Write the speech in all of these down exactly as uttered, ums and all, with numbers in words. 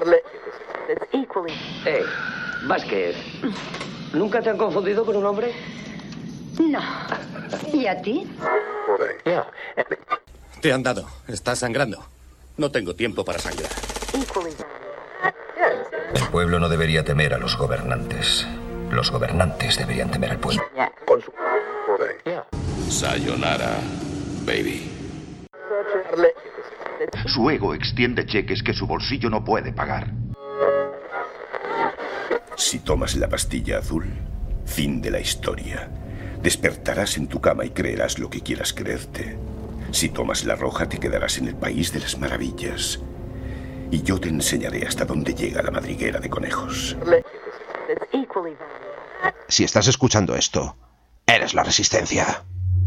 Eh, Vázquez, ¿nunca te han confundido con un hombre? No. ¿Y a ti? Te han dado. Estás sangrando. No tengo tiempo para sangrar. El pueblo no debería temer a los gobernantes. Los gobernantes deberían temer al pueblo. Sayonara, baby. Su ego extiende cheques que su bolsillo no puede pagar. Si tomas la pastilla azul, fin de la historia. Despertarás en tu cama y creerás lo que quieras creerte. Si tomas la roja, te quedarás en el país de las maravillas. Y yo te enseñaré hasta dónde llega la madriguera de conejos. Si estás escuchando esto, eres la Resistencia.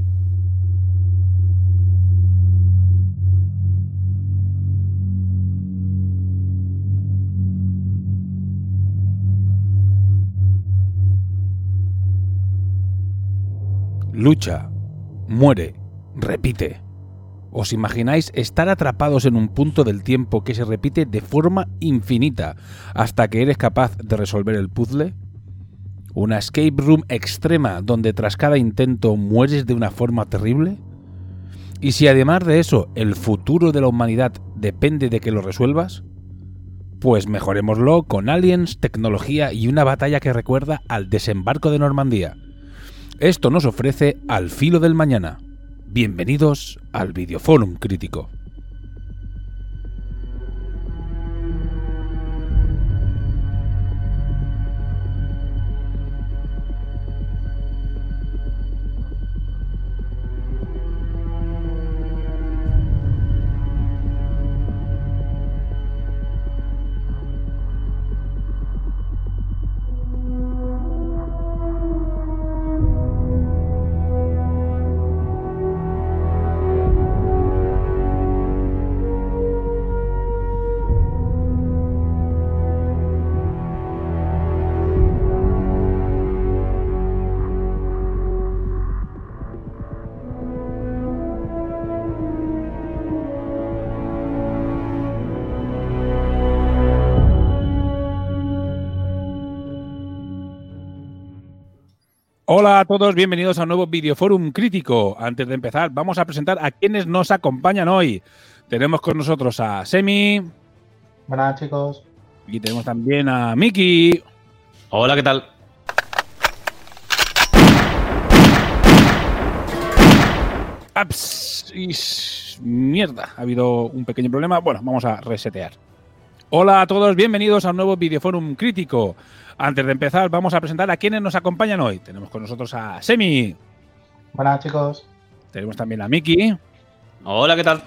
Lucha, muere, repite. ¿Os imagináis estar atrapados en un punto del tiempo que se repite de forma infinita hasta que eres capaz de resolver el puzzle? ¿Una escape room extrema donde tras cada intento mueres de una forma terrible? ¿Y si además de eso el futuro de la humanidad depende de que lo resuelvas? Pues mejorémoslo con aliens, tecnología y una batalla que recuerda al desembarco de Normandía. Esto nos ofrece Al Filo del Mañana. Bienvenidos al Videoforum Crítico. Hola a todos, bienvenidos a un nuevo Videoforum Crítico. Antes de empezar, vamos a presentar a quienes nos acompañan hoy. Tenemos con nosotros a Semi. Buenas, chicos. Y tenemos también a Miki. Hola, ¿qué tal? Aps, y mierda, ha habido un pequeño problema. Bueno, vamos a resetear. Hola a todos, bienvenidos a un nuevo Videoforum Crítico. Antes de empezar, vamos a presentar a quienes nos acompañan hoy. Tenemos con nosotros a Semi. Buenas, chicos. Tenemos también a Miki. Hola, ¿qué tal?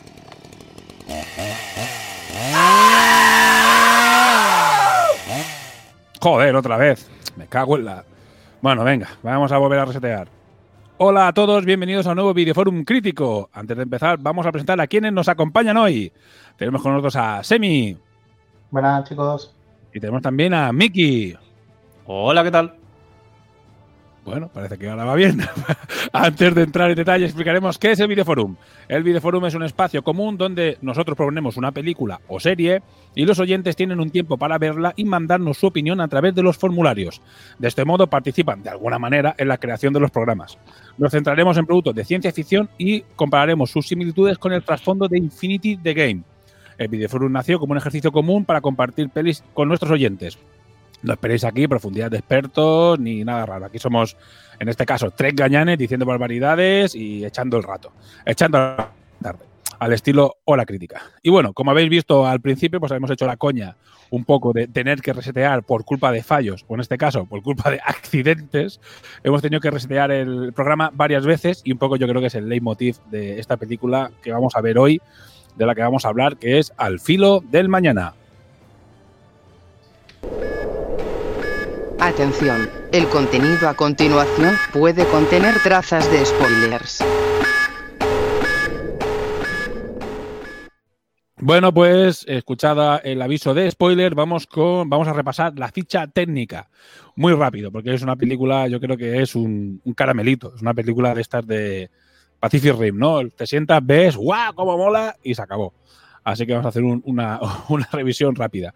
Joder, otra vez. Me cago en la... Bueno, venga, vamos a volver a resetear. Hola a todos, bienvenidos a un nuevo Videoforum Crítico. Antes de empezar, vamos a presentar a quienes nos acompañan hoy. Tenemos con nosotros a Semi. Buenas, chicos. Y tenemos también a Miki. Hola, ¿qué tal? Bueno, parece que ahora va bien. Antes de entrar en detalle, explicaremos qué es el Videoforum. El Videoforum es un espacio común donde nosotros proponemos una película o serie y los oyentes tienen un tiempo para verla y mandarnos su opinión a través de los formularios. De este modo participan de alguna manera en la creación de los programas. Nos centraremos en productos de ciencia ficción y compararemos sus similitudes con el trasfondo de Infinity the Game. El Videoforum nació como un ejercicio común para compartir pelis con nuestros oyentes. No esperéis aquí profundidad de expertos ni nada raro. Aquí somos, en este caso, tres gañanes diciendo barbaridades y echando el rato. Echando la tarde. Al estilo Hora Crítica. Y bueno, como habéis visto al principio, pues hemos hecho la coña un poco de tener que resetear por culpa de fallos, o en este caso, por culpa de accidentes. Hemos tenido que resetear el programa varias veces y un poco yo creo que es el leitmotiv de esta película que vamos a ver hoy, de la que vamos a hablar, que es Al Filo del Mañana. Atención, el contenido a continuación puede contener trazas de spoilers. Bueno, pues escuchada el aviso de spoiler, vamos con vamos a repasar la ficha técnica muy rápido, porque es una película, yo creo que es un, un caramelito, es una película de estas de Pacific Rim, ¿no? Te sientas, ves, ¡guau, cómo mola! Y se acabó. así que vamos a hacer un, una, una revisión rápida.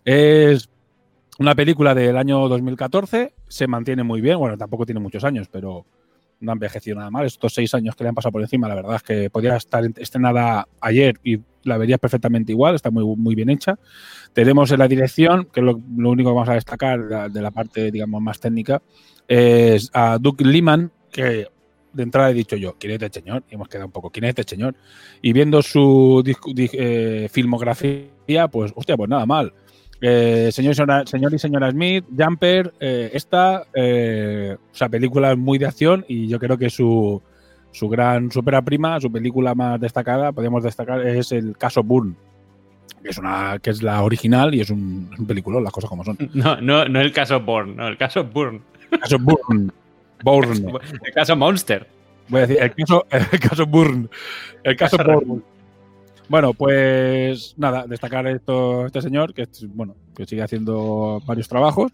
Es una película del año dos mil catorce, se mantiene muy bien, bueno, tampoco tiene muchos años, pero no ha envejecido nada mal. Estos seis años que le han pasado por encima, la verdad es que podría estar estrenada ayer y la verías perfectamente igual, está muy, muy bien hecha. Tenemos en la dirección, que es lo, lo único que vamos a destacar de la, de la parte, digamos, más técnica, es a Doug Liman, que de entrada he dicho yo, ¿quién es este señor? Y hemos quedado un poco, ¿quién es este señor? Y viendo su eh, filmografía, pues, hostia, pues nada mal. Eh, señor, y señora, señor y señora Smith, Jumper, eh, esta, eh, o sea, película muy de acción y yo creo que su, su gran supera prima, su película más destacada, podríamos destacar, es el caso Bourne, que es una que es la original y es un, un peliculón, las cosas como son. No, no, no el caso Bourne, no, el caso Bourne. El caso Bourne. Bourne. El caso Monster. Voy a decir, el caso, el caso Bourne. El caso, caso Bourne. Bueno, pues nada, destacar esto, este señor, que bueno, que sigue haciendo varios trabajos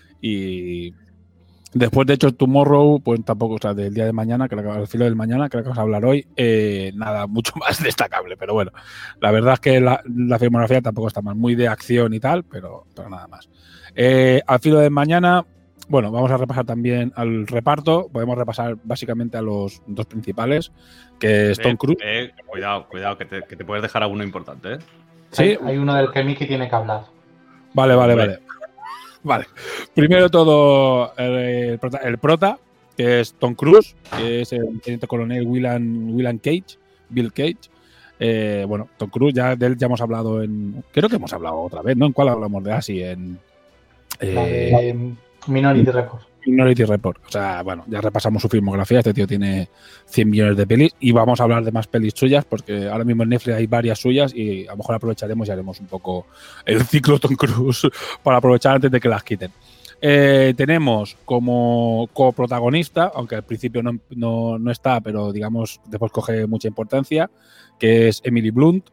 y después de hecho Tomorrow, pues tampoco, o sea, del día de mañana, que al filo del mañana, que vamos a hablar hoy, eh, nada mucho más destacable, pero bueno, la verdad es que la, la filmografía tampoco está mal, muy de acción y tal, pero, pero nada más. Eh, al filo del mañana, bueno, vamos a repasar también al reparto, podemos repasar básicamente a los dos principales, que es Tom eh, Cruise. Eh, cuidado, cuidado, que te, que te puedes dejar alguno importante, ¿eh? Sí. Hay, hay uno del que Miki tiene que hablar. Vale, vale, vale. Vale. Primero de todo, el, el, prota, el prota, que es Tom Cruise, que es el teniente coronel William, William Cage, Bill Cage. Eh, bueno, Tom Cruise, ya de él ya hemos hablado en. Creo que hemos hablado otra vez, ¿no? ¿En cuál hablamos de así? En. Eh, La de Minority Report. Minority Report. O sea, bueno, ya repasamos su filmografía. Este tío tiene cien millones de pelis y vamos a hablar de más pelis suyas porque ahora mismo en Netflix hay varias suyas y a lo mejor aprovecharemos y haremos un poco el ciclo Tom Cruise para aprovechar antes de que las quiten. Eh, tenemos como coprotagonista, aunque al principio no, no, no está, pero digamos después coge mucha importancia, que es Emily Blunt,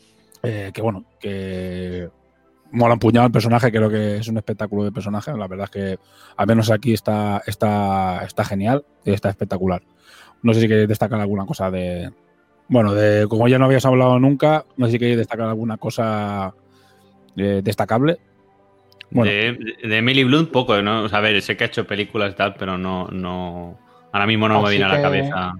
eh, que bueno, que mola un puñado el personaje, creo que es un espectáculo de personaje, la verdad es que al menos aquí está, está, está genial y está espectacular. No sé si queréis destacar alguna cosa de... Bueno, de como ya no habías hablado nunca, no sé si queréis destacar alguna cosa eh, destacable. Bueno. De, de Emily Blunt poco, ¿no? O sea, a ver, sé que ha hecho películas y tal, pero no... no ahora mismo no Así me viene a la cabeza.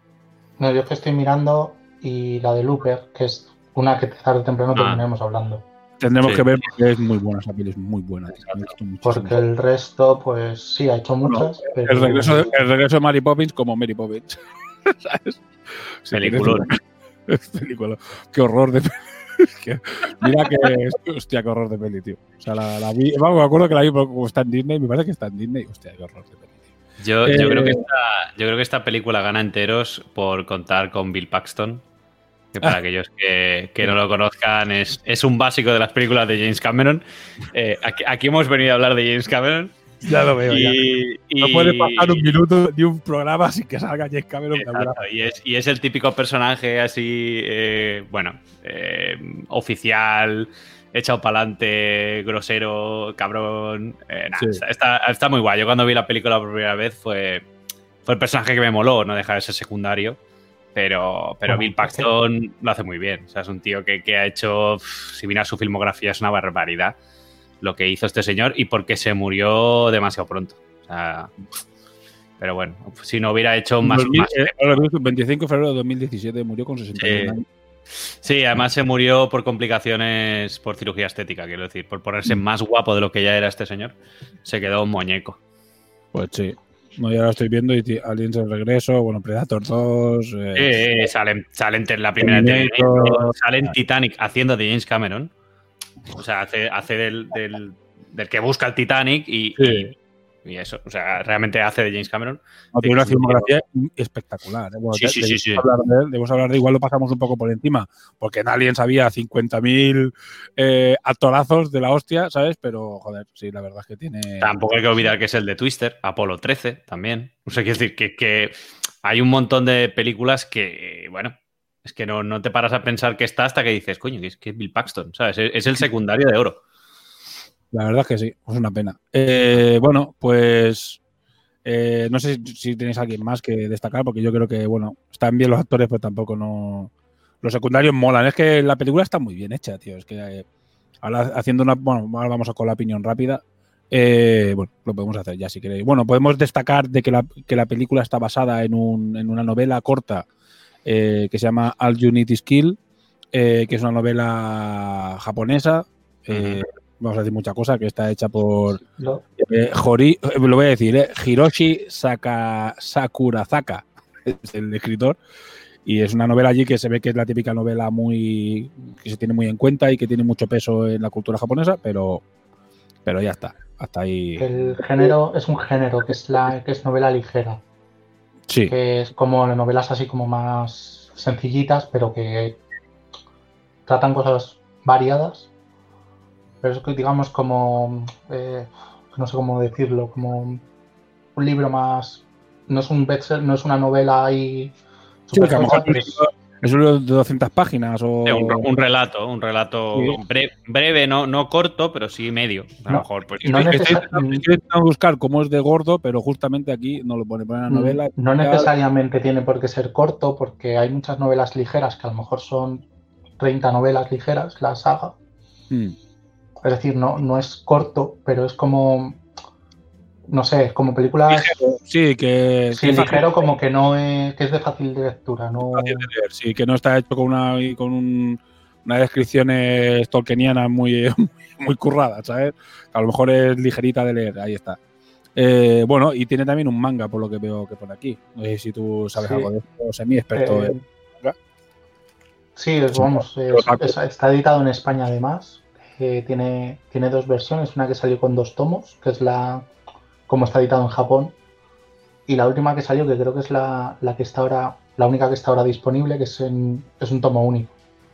No, yo que estoy mirando y la de Looper, que es una que tarde o temprano ah. terminaremos hablando. Tendremos sí. que ver porque es muy buena, esa peli es muy buena. Porque el resto, pues sí, ha hecho muchas. No, pero... el, regreso de, el regreso de Mary Poppins como Mary Poppins. ¿Sabes? Película. Película. Qué horror de peli. Mira que. Hostia, qué horror de peli, tío. O sea, la, la vi. Vamos, me acuerdo que la vi como está en Disney. Me parece que está en Disney. Hostia, qué horror de peli. Yo, eh, yo, creo que esta, yo creo que esta película gana enteros por contar con Bill Paxton. Que para ah, aquellos que, que no lo conozcan, es, es un básico de las películas de James Cameron. Eh, aquí, aquí hemos venido a hablar de James Cameron. Ya lo veo. Y, ya. No y, puede pasar un minuto de un programa sin que salga James Cameron. Exacto, y, es, y es el típico personaje así, eh, bueno, eh, oficial, echado para adelante, grosero, cabrón. Eh, nah, sí. está, está, está muy guay. Yo cuando vi la película por primera vez fue, fue el personaje que me moló, no deja de ser secundario. Pero, pero bueno, Bill Paxton ¿sí? lo hace muy bien. O sea, es un tío que, que ha hecho, si miras su filmografía, es una barbaridad lo que hizo este señor y porque se murió demasiado pronto. O sea, pero bueno, si no hubiera hecho más... dos mil, más eh, veinticinco de febrero de dos mil diecisiete murió con sesenta y uno años. Sí, además se murió por complicaciones por cirugía estética, quiero decir, por ponerse más guapo de lo que ya era este señor. Se quedó un muñeco. Pues sí. No, ya lo estoy viendo y Aliens el regreso, bueno, Predator dos... Eh, eh, salen, salen en la primera Terminator, salen Titanic haciendo de James Cameron. O sea, hace, hace del, del, del que busca el Titanic y, sí. y, y eso. O sea, realmente hace de James Cameron. No, tiene una filmografía espectacular. ¿eh? Bueno, sí, sí, sí, sí. Hablar de él, debemos hablar de igual, lo pasamos un poco por encima, porque en Aliens había cincuenta mil eh, actorazos de la hostia, ¿sabes? Pero, joder, sí, la verdad es que tiene... Tampoco hay que olvidar que es el de Twister, Apolo trece también. O sea, quiero decir que, que hay un montón de películas que, bueno, es que no, no te paras a pensar que está hasta que dices, coño, que es, que es Bill Paxton, ¿sabes? Es, es el secundario de oro. La verdad es que sí, es una pena. Eh, bueno, pues... Eh, no sé si, si tenéis alguien más que destacar, porque yo creo que, bueno, están bien los actores, pero tampoco no... los secundarios molan. Es que la película está muy bien hecha, tío. Es que eh, ahora haciendo una. Bueno, ahora vamos a con la opinión rápida. Eh, bueno, lo podemos hacer ya si queréis. Bueno, podemos destacar de que la, que la película está basada en, un, en una novela corta eh, que se llama All You Need Is Kill, eh, que es una novela japonesa. Eh, uh-huh. Vamos a decir mucha cosa, que está hecha por no. eh, Hori, eh, lo voy a decir, eh, Hiroshi Saka, Sakurazaka, es el escritor. Y es una novela allí que se ve que es la típica novela muy que se tiene muy en cuenta y que tiene mucho peso en la cultura japonesa, pero, pero ya está. Hasta ahí. El género es un género que es la que es novela ligera. Sí. Que es como novelas así como más sencillitas, pero que tratan cosas variadas. Pero es que digamos como eh, no sé cómo decirlo, como un libro más. No es un bestseller, no es una novela ahí. Sí, que a lo mejor es, es un libro de doscientas páginas o... Un, un relato, un relato sí. breve, breve no, no corto, pero sí medio. A lo no, mejor. Pues, no estoy necesar... intentando buscar cómo es de gordo, pero justamente aquí no lo pone, pone la novela. No necesariamente tiene por qué ser corto, porque hay muchas novelas ligeras que a lo mejor son treinta novelas ligeras, la saga. Hmm. Es decir, no, no es corto, pero es como... No sé, como películas... Ligero, sí, que... Sí, que ligero como que no es... que es de fácil de lectura, ¿no? Fácil de leer, sí, que no está hecho con una con un, una descripciones tolkienianas muy, muy curradas, ¿sabes? A lo mejor es ligerita de leer, ahí está. Eh, bueno, y tiene también un manga, por lo que veo que pone aquí. No sé si tú sabes sí. algo de esto, semi-experto eh, en manga. Sí, es, vamos, es, es, está editado en España además. Eh, tiene, tiene dos versiones, una que salió con dos tomos, que es la... como está editado en Japón, y la última que salió, que creo que es la, la que está ahora, la única que está ahora disponible, que es, en, es un tomo único.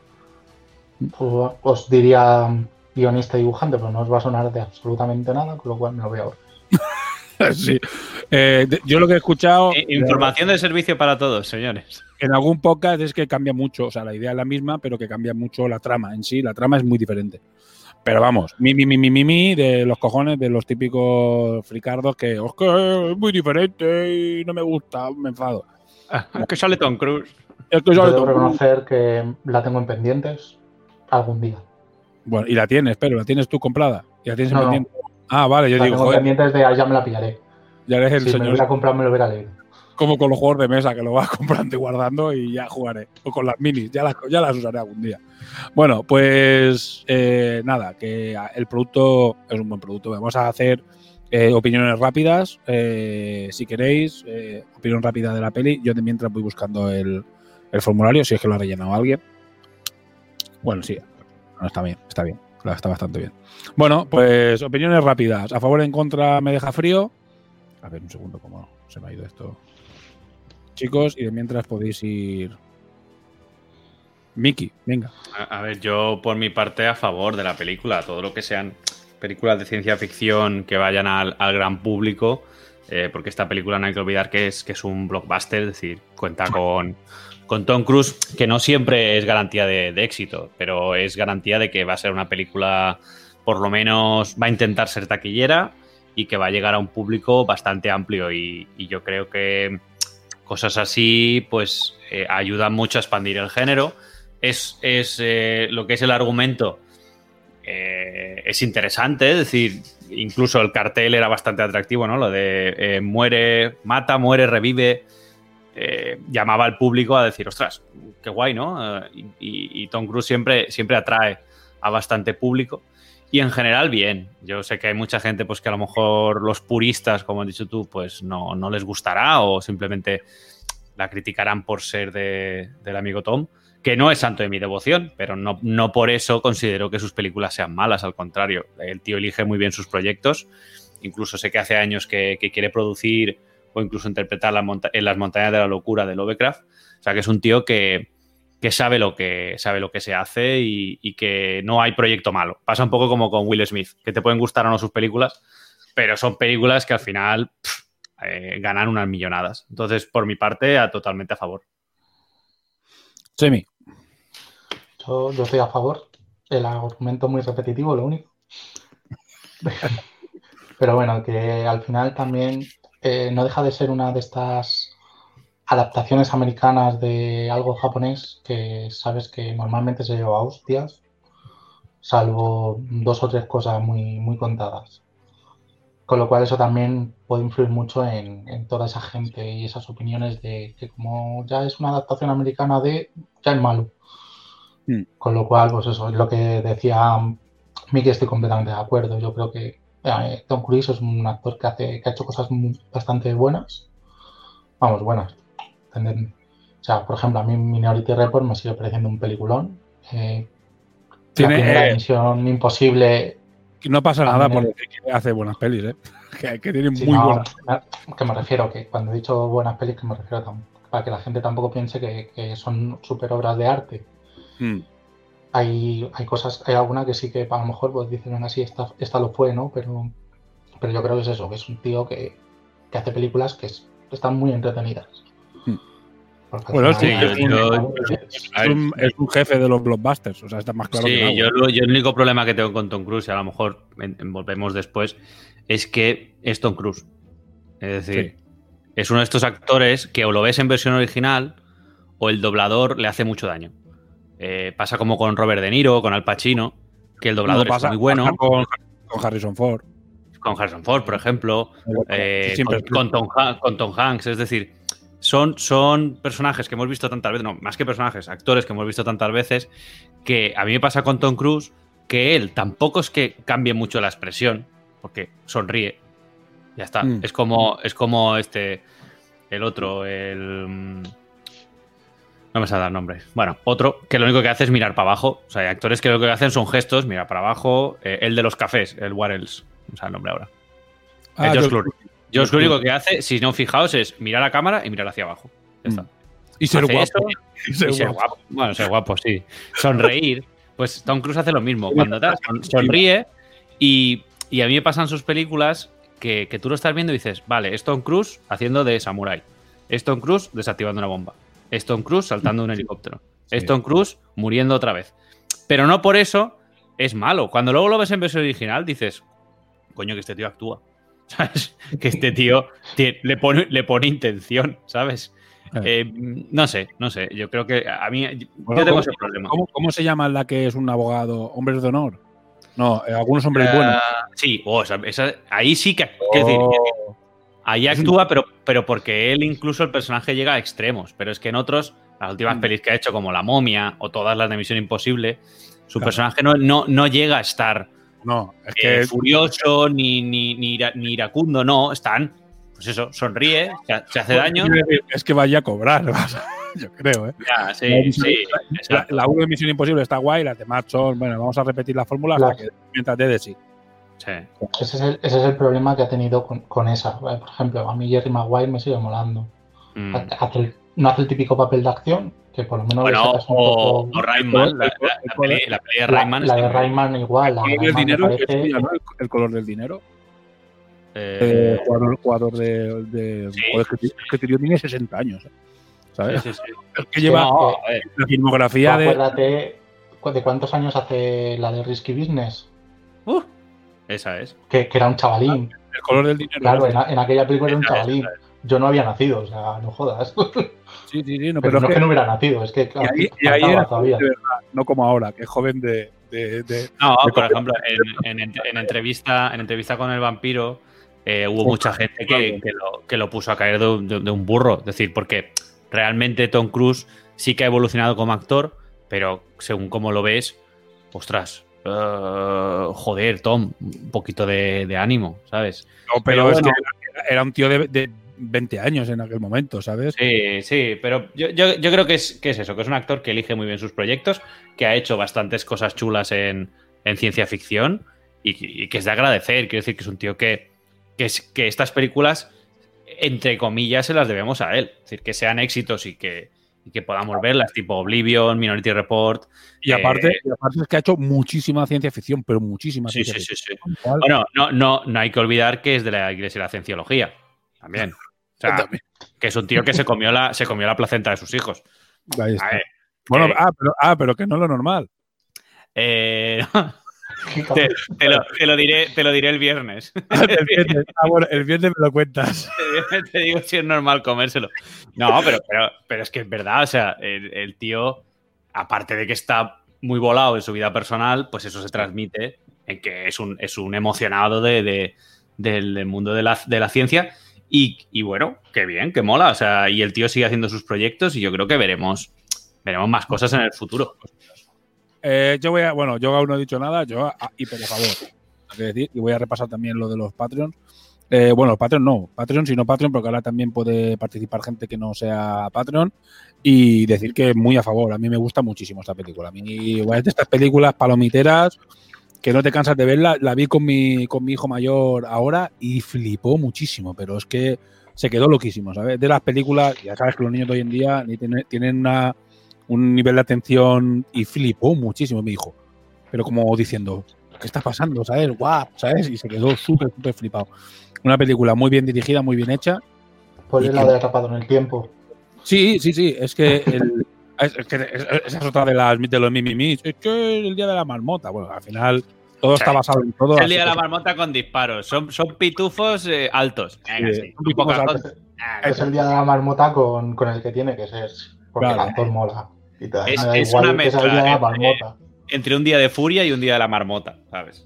Pues, os diría guionista y dibujante, pero no os va a sonar de absolutamente nada, con lo cual me lo voy a ahorrar. Sí. Eh, yo lo que he escuchado... Información de servicio para todos, señores. En algún podcast es que cambia mucho, o sea, la idea es la misma, pero que cambia mucho la trama en sí, la trama es muy diferente. Pero vamos, mi, mi, mi, mi, mi, mi, de los cojones de los típicos fricardos que es que es muy diferente y no me gusta, me enfado. Es que sale Tom Cruise. Es que Yo sale debo Tom reconocer que la tengo en pendientes algún día. Bueno, y la tienes, pero la tienes tú comprada. Y la tienes en no, pendiente. No. Ah, vale, yo la digo, tengo joder. pendientes de, ah, ya me la pillaré. Ya eres el si señor. me lo hubiera comprado, me lo hubiera leído. Como con los juegos de mesa, que lo vas comprando y guardando y ya jugaré. O con las minis, ya las, ya las usaré algún día. Bueno, pues eh, nada, que el producto es un buen producto. Vamos a hacer eh, opiniones rápidas, eh, si queréis, eh, opinión rápida de la peli. Yo de mientras voy buscando el, el formulario, si es que lo ha rellenado alguien. Bueno, sí, no, está bien, está bien, está bastante bien. Bueno, pues opiniones rápidas. A favor o en contra me deja frío. A ver, un segundo, cómo se me ha ido esto. Chicos, y de mientras podéis ir... Miki, venga. A, a ver, yo por mi parte a favor de la película. Todo lo que sean películas de ciencia ficción que vayan al, al gran público, eh, porque esta película no hay que olvidar que es, que es un blockbuster, es decir, cuenta con, con Tom Cruise, que no siempre es garantía de, de éxito, pero es garantía de que va a ser una película, por lo menos va a intentar ser taquillera y que va a llegar a un público bastante amplio y, y yo creo que cosas así pues eh, ayudan mucho a expandir el género. Es, es eh, lo que es el argumento eh, es interesante, es decir, incluso el cartel era bastante atractivo, ¿no? Lo de eh, muere, mata, muere, revive, eh, llamaba al público a decir, ostras, qué guay, ¿no? Eh, y, y Tom Cruise siempre, siempre atrae a bastante público. Y en general, bien. Yo sé que hay mucha gente pues que a lo mejor los puristas, como has dicho tú, pues no, no les gustará o simplemente la criticarán por ser de, del amigo Tom, que no es santo de mi devoción, pero no, no por eso considero que sus películas sean malas, al contrario. El tío elige muy bien sus proyectos. Incluso sé que hace años que, que quiere producir o incluso interpretar la monta- en las montañas de la locura de Lovecraft. O sea, que es un tío que... que sabe lo que sabe lo que se hace y, y que no hay proyecto malo. Pasa un poco como con Will Smith, que te pueden gustar o no sus películas, pero son películas que al final pff, eh, ganan unas millonadas. Entonces, por mi parte, a, totalmente a favor. Semi. Yo, yo estoy a favor. El argumento muy repetitivo, lo único. Pero bueno, que al final también eh, no deja de ser una de estas adaptaciones americanas de algo japonés que sabes que normalmente se lleva a hostias, salvo dos o tres cosas muy, muy contadas. Con lo cual eso también puede influir mucho en, en toda esa gente y esas opiniones de que como ya es una adaptación americana de, ya es malo. Mm. Con lo cual, pues eso es lo que decía Miki, estoy completamente de acuerdo. Yo creo que eh, Tom Cruise es un actor que, hace, que ha hecho cosas muy, bastante buenas. Vamos, buenas. O sea, por ejemplo, a mí Minority Report me sigue pareciendo un peliculón. Eh, Tiene, la primera eh, Misión Imposible... No pasa nada por decir que hace buenas pelis, ¿eh? Que, que tiene sí, muy no, buenas. Que me refiero, que cuando he dicho buenas pelis, que me refiero a para que la gente tampoco piense que, que son super obras de arte. Mm. Hay, hay cosas, hay alguna que sí que a lo mejor pues dicen, venga, sí, esta, esta lo fue, ¿no? Pero, pero yo creo que es eso, que es un tío que, que hace películas que es, están muy entretenidas. Mm. Bueno, sí, yo, yo, es, es, un, es un jefe de los blockbusters, o sea, está más claro sí, que nada. Yo, yo el único problema que tengo con Tom Cruise, y a lo mejor volvemos después, es que es Tom Cruise. Es decir, sí. es uno de estos actores que o lo ves en versión original o el doblador le hace mucho daño. Eh, pasa como con Robert De Niro, con Al Pacino, que el doblador no, pasa, es muy bueno. Con, con Harrison Ford. Con Harrison Ford, por ejemplo. Eh, sí, con, con, Tom, con Tom Hanks, es decir... Son, son personajes que hemos visto tantas veces, no, más que personajes, actores que hemos visto tantas veces, que a mí me pasa con Tom Cruise que él tampoco es que cambie mucho la expresión, porque sonríe. Ya está. Mm. Es como, es como este, el otro, el... No me sale el nombre. Bueno, otro que lo único que hace es mirar para abajo. O sea, hay actores que lo que hacen son gestos, mirar para abajo. Eh, el de los cafés, el What Else. No me sale el nombre ahora. Ah, el Josh Clooney. Yo lo único que hace, si no fijaos, es mirar a cámara y mirar hacia abajo. Ya está. Y ser hace guapo. Eso, y ser, y ser guapo. guapo. Bueno, ser guapo, sí. Sonreír. Pues Tom Cruise hace lo mismo. Cuando te sonríe y, y a mí me pasan sus películas que, que tú lo estás viendo y dices, vale, es Tom Cruise haciendo de samurái. Es Tom Cruise desactivando una bomba. Es Tom Cruise saltando un helicóptero. Sí. Es Tom Cruise muriendo otra vez. Pero no por eso es malo. Cuando luego lo ves en versión original dices, coño, que este tío actúa. ¿Sabes? Que este tío tiene, le, pone, le pone intención, ¿sabes? Eh, no sé, no sé. Yo creo que a mí. Bueno, yo tengo ¿cómo, ese problema. ¿cómo, ¿Cómo se llama la que es un abogado? ¿Hombres de honor? No, eh, algunos hombres uh, buenos. Sí, oh, esa, esa, ahí sí que. Oh. Es decir, ahí actúa, pero, pero porque él, incluso el personaje, llega a extremos. Pero es que en otros, las últimas mm. pelis que ha hecho, como La Momia o todas las de Misión Imposible, su claro. personaje no, no, no llega a estar. No, es que eh, furioso ni, ni, ni, ira, ni iracundo, no, están, pues eso, sonríe, se, se hace daño. Es que vaya a cobrar, yo creo, ¿eh? Ya, sí, sí. La, la uno de Misión Imposible está guay, las demás son, bueno, vamos a repetir la fórmula hasta que mientras dé de sí. Sí. Ese es el, ese es el problema que ha tenido con, con esa. Por ejemplo, a mí Jerry Maguire me sigue molando. Mm. Hace el, no hace el típico papel de acción, que por lo menos bueno, le un o, poco... o Rayman, la, la, la, peli, la peli de Rayman. La, la de Rayman igual. El color del dinero, parece... el, el color del dinero. Eh, eh, jugador, jugador de... de sí, joder, que, sí. que tío tiene sesenta años. ¿Sabes? Sí, sí, sí. El que lleva no, la filmografía de... Acuérdate de cuántos años hace la de Risky Business. Uh, esa es. Que, que era un chavalín. El color del dinero. Claro, en, en aquella película era un chavalín. Yo no había nacido, o sea, no jodas. Sí, sí, sí. No, pero, pero no es que no hubiera nacido, es que y ahí, y ahí era todavía. De verdad, no como ahora, que es joven de... de, de no, de por ejemplo, en, en, en, entrevista, en entrevista con el vampiro eh, hubo mucha gente que, que, lo, que lo puso a caer de, de, de un burro. Es decir, porque realmente Tom Cruise sí que ha evolucionado como actor, pero según como lo ves, ostras, uh, joder, Tom, un poquito de, de ánimo, ¿sabes? No, pero, pero es bueno, que era, era un tío de... de veinte años en aquel momento, ¿sabes? Sí, sí, pero yo, yo, yo creo que es, que es eso, que es un actor que elige muy bien sus proyectos, que ha hecho bastantes cosas chulas en, en ciencia ficción y, y que es de agradecer. Quiero decir que es un tío que, que, es, que estas películas, entre comillas, se las debemos a él. Es decir, que sean éxitos y que, y que podamos verlas, tipo Oblivion, Minority Report. Y aparte, eh, y aparte es que ha hecho muchísima ciencia ficción, pero muchísima sí, ciencia sí, ficción. Sí, sí. Bueno, no, no, no hay que olvidar que es de la Iglesia de la Cienciología. También. O sea, que es un tío que se comió la, se comió la placenta de sus hijos. Ahí está. Ver, bueno, que, ah, pero, ah, pero que no es lo normal. Eh, Te, te, lo, te, lo diré, te lo diré el viernes. el viernes. Ah, bueno, el viernes me lo cuentas. El viernes te digo si es normal comérselo. No, pero, pero, pero es que es verdad. O sea, el, el tío, aparte de que está muy volado en su vida personal, pues eso se transmite en que es un, es un emocionado de, de, del, del mundo de la, de la ciencia. Y, y bueno, qué bien, qué mola. O sea, y el tío sigue haciendo sus proyectos y yo creo que veremos, veremos más cosas en el futuro. Eh, yo voy a, bueno, yo aún no he dicho nada, yo a, y por favor, hay que decir, y voy a repasar también lo de los Patreons. Eh, bueno, los Patreon no, Patreon sino Patreon, porque ahora también puede participar gente que no sea Patreon, y decir que muy a favor. A mí me gusta muchísimo esta película. A mí, igual de estas películas palomiteras que no te cansas de verla, la vi con mi, con mi hijo mayor ahora y flipó muchísimo, pero es que se quedó loquísimo, ¿sabes? De las películas, ya sabes que los niños de hoy en día tienen, tienen una un nivel de atención y flipó muchísimo mi hijo. Pero como diciendo, ¿qué está pasando? ¿Sabes? ¡Guau! ¿Sabes? Y se quedó súper, súper flipado. Una película muy bien dirigida, muy bien hecha. Por el lado de Atrapado en el Tiempo. Sí, sí, sí. Es que, el, es, es que esa es otra de, las, de los mimimis. Es que el día de la marmota. Bueno, al final todo sí, está basado en todo. Es el día de la marmota con disparos. Son, son pitufos eh, altos. Venga, sí, sí. Un poco altos. Es el día de la marmota con, con el que tiene que ser. Porque claro, el actor mola. Y te es es una mezcla entre, entre un día de furia y un día de la marmota, ¿sabes?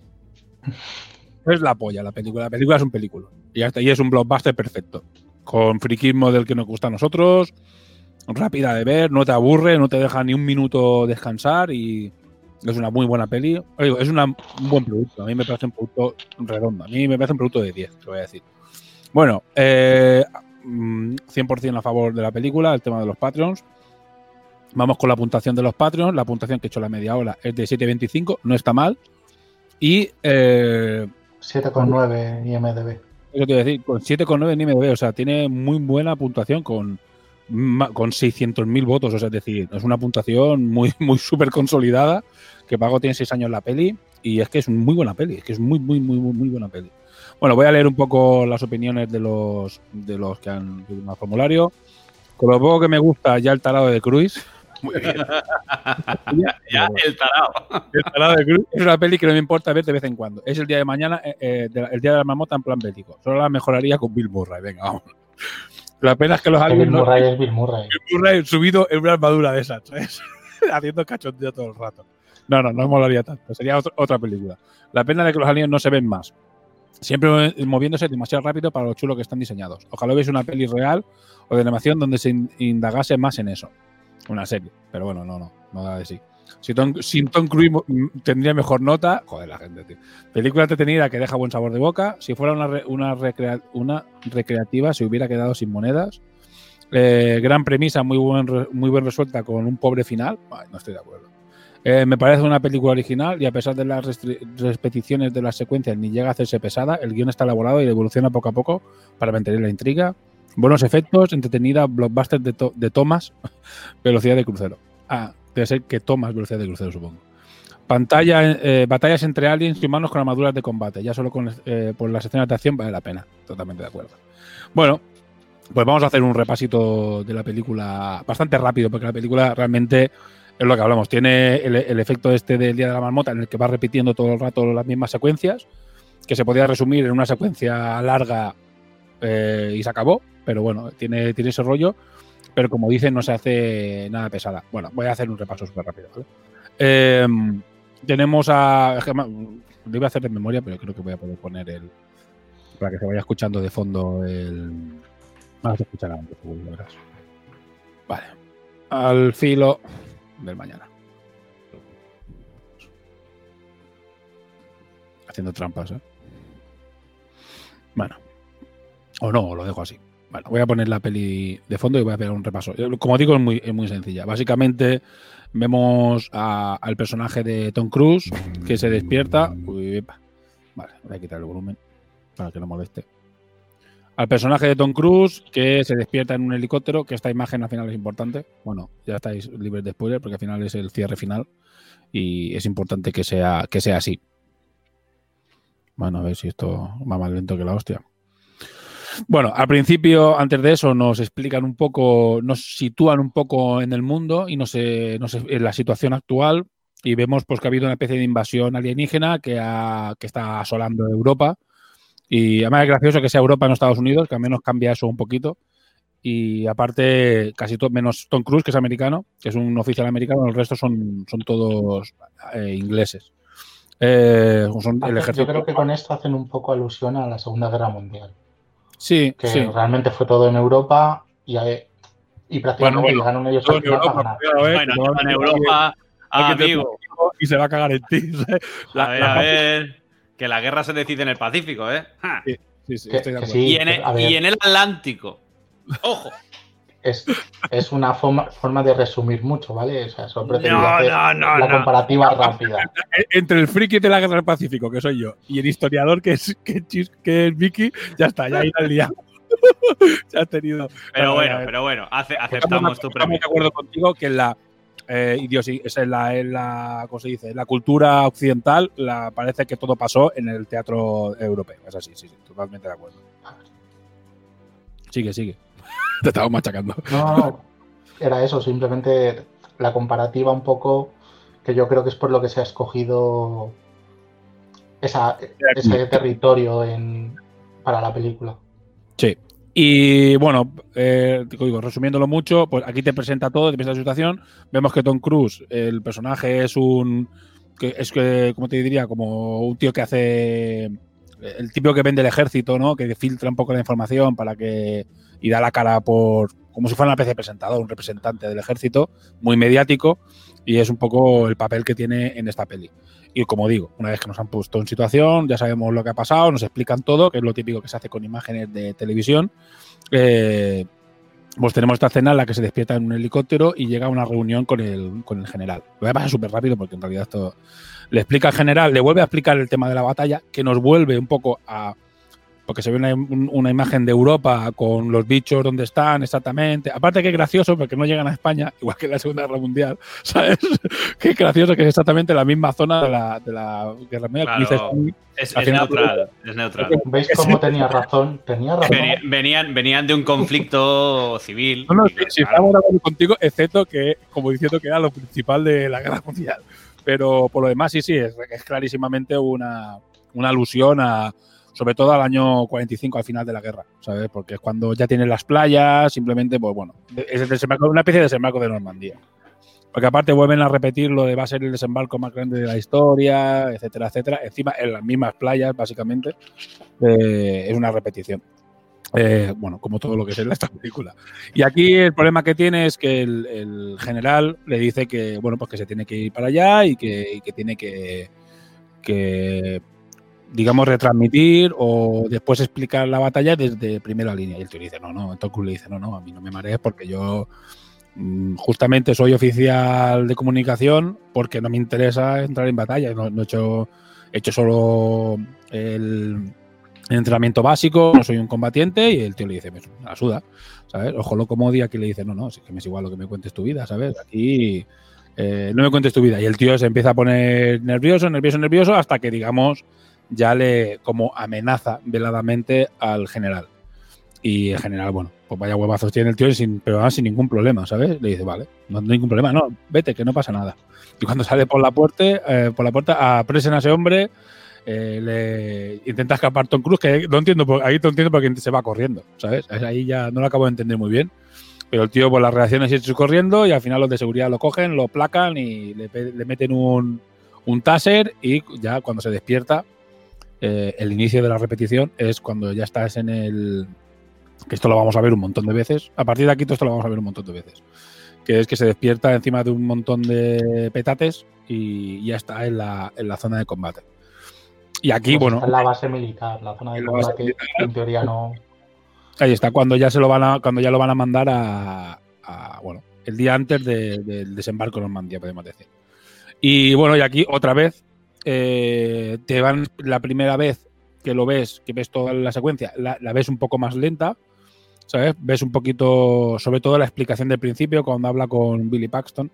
Es la polla la película. La película es un película. Y hasta ahí es un blockbuster perfecto. Con friquismo del que nos gusta a nosotros. Rápida de ver, no te aburre, no te deja ni un minuto descansar y es una muy buena peli. Es una, un buen producto. A mí me parece un producto redondo. A mí me parece un producto de diez, te voy a decir. Bueno, eh, cien por ciento a favor de la película, el tema de los Patreons. Vamos con la puntuación de los Patreons. La puntuación que he hecho la media hora es de siete coma veinticinco, no está mal. Y eh, siete coma nueve en I M D B. Eso quiero decir, con siete coma nueve en I M D B, o sea, tiene muy buena puntuación con, con seiscientos mil votos, o sea, es decir, es una puntuación muy, muy súper consolidada, que Pago tiene seis años la peli, y es que es muy buena peli, es que es muy, muy, muy, muy, muy buena peli. Bueno, voy a leer un poco las opiniones de los, de los que han escrito el formulario. Con lo poco que me gusta, ya el tarado de Cruise. Muy bien. ya, ya el tarado. El tarado de Cruise es una peli que no me importa ver de vez en cuando. Es el día de mañana, eh, de, el día de la marmota en plan bélico. Solo la mejoraría con Bill Murray. Venga, vamos. La pena es que los aliens. Bill Murray no, es Bill Murray. Bill Murray subido en una armadura de esas, ¿sabes? Haciendo cachondeo todo el rato. No, no, no me molaría tanto. Sería otro, otra película. La pena de que los aliens no se ven más. Siempre moviéndose demasiado rápido para lo chulo que están diseñados. Ojalá hubiese una peli real o de animación donde se indagase más en eso. Una serie. Pero bueno, no, no. No da de sí. Si Tom, si Tom Cruise tendría mejor nota. Joder, la gente, tío. Película entretenida que deja buen sabor de boca. Si fuera una, re, una, recrea, una recreativa, se hubiera quedado sin monedas. Eh, gran premisa, muy buen, muy bien resuelta con un pobre final. Ay, no estoy de acuerdo. Eh, me parece una película original y a pesar de las repeticiones de las secuencias ni llega a hacerse pesada, el guión está elaborado y evoluciona poco a poco para mantener la intriga. Buenos efectos, entretenida, blockbuster de, to de Thomas, velocidad de crucero. Ah, debe ser que Thomas, velocidad de crucero, supongo. Pantalla, eh, batallas entre aliens y humanos con armaduras de combate. Ya solo con, eh, por las escenas de acción vale la pena. Totalmente de acuerdo. Bueno, pues vamos a hacer un repasito de la película bastante rápido, porque la película realmente es lo que hablamos. Tiene el, el efecto este del Día de la Marmota en el que va repitiendo todo el rato las mismas secuencias, que se podía resumir en una secuencia larga eh, y se acabó. Pero bueno, tiene, tiene ese rollo. Pero como dicen, no se hace nada pesada. Bueno, voy a hacer un repaso súper rápido, ¿vale? Eh, tenemos a... Lo iba a hacer de memoria, pero creo que voy a poder poner el... Para que se vaya escuchando de fondo el... Vamos a escuchar antes, verás. Vale. Al filo del mañana. Haciendo trampas, ¿eh? Bueno. O no, lo dejo así. Bueno, voy a poner la peli de fondo y voy a pegar un repaso. Como digo, es muy, es muy sencilla. Básicamente vemos a, al personaje de Tom Cruise que se despierta. Uy, vale, voy a quitar el volumen para que no moleste. Al personaje de Tom Cruise que se despierta en un helicóptero, que esta imagen al final es importante. Bueno, ya estáis libres de spoiler porque al final es el cierre final y es importante que sea, que sea así. Bueno, a ver si esto va más lento que la hostia. Bueno, al principio, antes de eso, nos explican un poco, nos sitúan un poco en el mundo y nos, eh, nos en la situación actual y vemos pues que ha habido una especie de invasión alienígena que, ha, que está asolando Europa. Y además es gracioso que sea Europa, no Estados Unidos, que al menos cambia eso un poquito. Y aparte, casi todo, menos Tom Cruise, que es americano, que es un oficial americano, el resto son, son todos eh, ingleses. Eh, son el ejército. Yo creo que con esto hacen un poco alusión a la Segunda Guerra Mundial. Sí, que sí. realmente fue todo en Europa y, y prácticamente bueno, bueno, llegaron ellos a Europa. Bueno, en Europa, ah, amigo. Y se va a cagar en ti. La, a ver, la, a ver, que la guerra se decide en el Pacífico, ¿eh? Sí, sí, sí, que, estoy de acuerdo. Sí, y, en el, y en el Atlántico. ¡Ojo! Es, es una forma, forma de resumir mucho, ¿vale? O sea, sorprende no, no, no, la no. comparativa rápida. Entre el friki de la guerra del Pacífico, que soy yo, y el historiador, que es, que, que es Vicky, ya está, ya irá el día. Ya has tenido. Pero bueno, pero bueno, hace, aceptamos tu premio. Estoy de acuerdo contigo que en la, eh, es en la, en la, ¿cómo se dice? En la cultura occidental la, parece que todo pasó en el teatro europeo. Es así, sí, sí, totalmente de acuerdo. Sigue, sigue. Te estamos machacando. No, no, era eso, simplemente la comparativa un poco, que yo creo que es por lo que se ha escogido esa, ese territorio en, para la película. Sí. Y bueno, eh, digo, resumiéndolo mucho, pues aquí te presenta todo, te presenta la situación. Vemos que Tom Cruise, el personaje es un, que es que, como te diría, como un tío que hace, el tipo que vende el ejército, ¿no? Que filtra un poco la información para que y da la cara por, como si fuera una especie de presentador, un representante del ejército, muy mediático, y es un poco el papel que tiene en esta peli. Y como digo, una vez que nos han puesto en situación, ya sabemos lo que ha pasado, nos explican todo, que es lo típico que se hace con imágenes de televisión. Eh, pues tenemos esta escena en la que se despierta en un helicóptero y llega a una reunión con el, con el general. Lo voy a pasar súper rápido porque en realidad esto le explica al general, le vuelve a explicar el tema de la batalla, que nos vuelve un poco a... Porque se ve una, una imagen de Europa con los bichos donde están exactamente. Aparte que es gracioso porque no llegan a España, igual que en la Segunda Guerra Mundial, ¿sabes? Que es gracioso que es exactamente la misma zona de la, de la Guerra Mundial. Claro, dices, es, es neutral, es neutral. ¿Veis cómo tenía razón? Tenía razón. Venían, venían de un conflicto civil. No, no, sí, sí, estamos de acuerdo contigo, excepto que, como diciendo que era lo principal de la Guerra Mundial. Pero por lo demás, sí, sí, es, es clarísimamente una, una alusión a... Sobre todo al año cuarenta y cinco, al final de la guerra, ¿sabes? Porque es cuando ya tienen las playas, simplemente, pues bueno, es el desembarco, una especie de desembarco de Normandía. Porque aparte vuelven a repetir lo de va a ser el desembarco más grande de la historia, etcétera, etcétera. Encima, en las mismas playas, básicamente, eh, es una repetición. Eh, bueno, como todo lo que es en esta película. Y aquí el problema que tiene es que el, el general le dice que, bueno, pues que se tiene que ir para allá y que, y que tiene que... que digamos, retransmitir o después explicar la batalla desde primera línea. Y el tío le dice, no, no, entonces le dice, no, no, a mí no me marees porque yo mmm, justamente soy oficial de comunicación porque no me interesa entrar en batalla. No, no he, hecho, he hecho solo el, el entrenamiento básico, no soy un combatiente. Y el tío le dice, me la suda, ¿sabes? Ojo lo como día que le dice, no, no, sí que me es igual lo que me cuentes tu vida, ¿sabes? Aquí eh, no me cuentes tu vida. Y el tío se empieza a poner nervioso, nervioso, nervioso hasta que, digamos, ya le como amenaza veladamente al general. Y el general, bueno, pues vaya huevazos tiene el tío, sin, pero va sin ningún problema, ¿sabes? Le dice, vale, no hay ningún problema, no, vete, que no pasa nada. Y cuando sale por la puerta, eh, por la puerta, apresen a ese hombre, eh, le intenta escapar Tom Cruise, que no entiendo, ahí no entiendo porque se va corriendo, ¿sabes? Ahí ya no lo acabo de entender muy bien. Pero el tío, por las reacciones, sigue corriendo y al final los de seguridad lo cogen, lo placan y le, le meten un, un taser y ya cuando se despierta, Eh, el inicio de la repetición es cuando ya estás en el... que esto lo vamos a ver un montón de veces. A partir de aquí todo esto lo vamos a ver un montón de veces. Que es que se despierta encima de un montón de petates y ya está en la, en la zona de combate. Y aquí, pues bueno... Está en la base militar, la zona de combate, militar, en teoría no... Ahí está, cuando ya se lo van a, cuando ya lo van a mandar a... a bueno, el día antes de, del desembarco en Normandía, podemos decir. Y bueno, y aquí otra vez Eh, te van la primera vez que lo ves, que ves toda la secuencia, la, la ves un poco más lenta, ¿sabes? Ves un poquito, sobre todo la explicación del principio, cuando habla con Billy Paxton,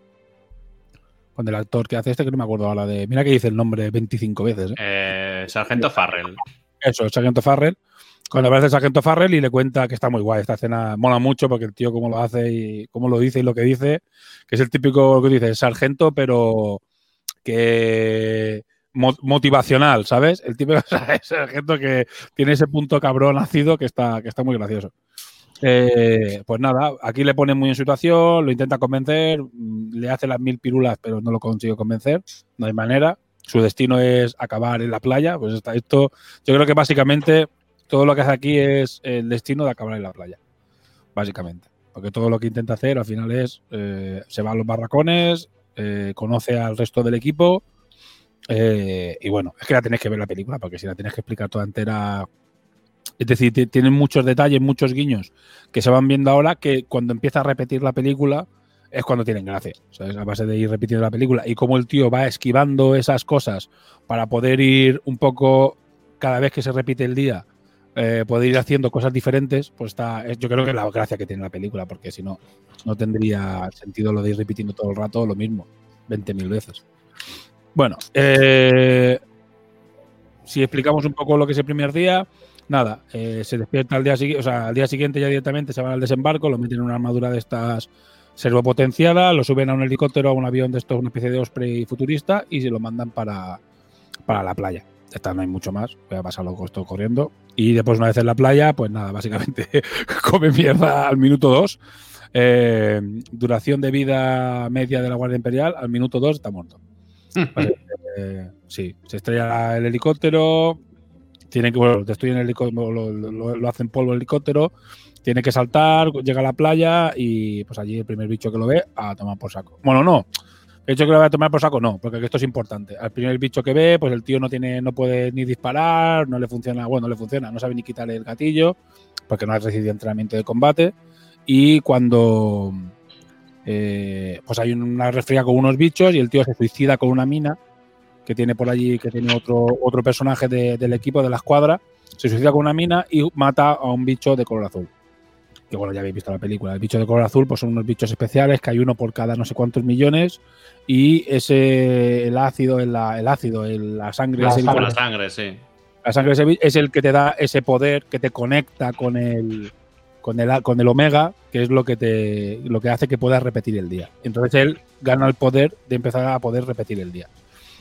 con el actor que hace este, que no me acuerdo ahora de... Mira que dice el nombre veinticinco veces. ¿eh? Eh, Sargento Farrell. Eso, el Sargento Farrell. Cuando aparece el Sargento Farrell y le cuenta que está muy guay, esta escena mola mucho porque el tío cómo lo hace y cómo lo dice y lo que dice, que es el típico, lo que dice, sargento, pero... que mo- motivacional, ¿sabes? El tipo es el gente que tiene ese punto cabrón ácido que está, que está muy gracioso. Eh, pues nada, aquí le pone muy en situación, lo intenta convencer, le hace las mil pirulas, pero no lo consigue convencer, no hay manera. Su destino es acabar en la playa, pues está esto. Yo creo que básicamente todo lo que hace aquí es el destino de acabar en la playa, básicamente. Porque todo lo que intenta hacer al final es, eh, se va a los barracones, eh, conoce al resto del equipo, eh, y bueno, es que la tenéis que ver la película, porque si la tienes que explicar toda entera. Es decir, t- tienen muchos detalles, muchos guiños que se van viendo ahora que cuando empieza a repetir la película es cuando tienen gracia, ¿sabes? A base de ir repitiendo la película y cómo el tío va esquivando esas cosas para poder ir un poco, cada vez que se repite el día, eh, poder ir haciendo cosas diferentes, pues está, es- yo creo que es la gracia que tiene la película, porque si no, no tendría sentido lo de ir repitiendo todo el rato lo mismo, veinte mil veces. Bueno, eh, si explicamos un poco lo que es el primer día, nada, eh, se despierta al día siguiente, o sea, al día siguiente ya directamente se van al desembarco, lo meten en una armadura de estas servopotenciada, lo suben a un helicóptero, a un avión de estos, una especie de Osprey futurista, y se lo mandan para, para la playa. Ya está, no hay mucho más, voy a pasarlo con esto corriendo. Y después, una vez en la playa, pues nada, básicamente come mierda al minuto dos. Eh, duración de vida media de la Guardia Imperial, al minuto dos está muerto. Vale, eh, sí, se estrella el helicóptero, tiene que, bueno, destruyen el helicóptero, lo, lo, lo hacen polvo el helicóptero, tiene que saltar, llega a la playa y pues allí el primer bicho que lo ve a tomar por saco. Bueno, no, el bicho que lo ve a tomar por saco no, porque esto es importante. Al primer bicho que ve, pues el tío no tiene, no puede ni disparar, no le funciona, bueno, no le funciona, no sabe ni quitarle el gatillo, porque no ha recibido entrenamiento de combate. Y cuando eh, pues hay una resfriada con unos bichos y el tío se suicida con una mina que tiene por allí, que tiene otro, otro personaje de, del equipo, de la escuadra, se suicida con una mina y mata a un bicho de color azul. Que bueno, ya habéis visto la película. El bicho de color azul pues son unos bichos especiales, que hay uno por cada no sé cuántos millones, y ese el ácido, el, el ácido, el, la sangre, La ese sangre, bicho, la sangre, sí. la sangre ese, es el que te da ese poder, que te conecta con el con el con el omega, que es lo que te lo que hace que puedas repetir el día. Entonces él gana el poder de empezar a poder repetir el día.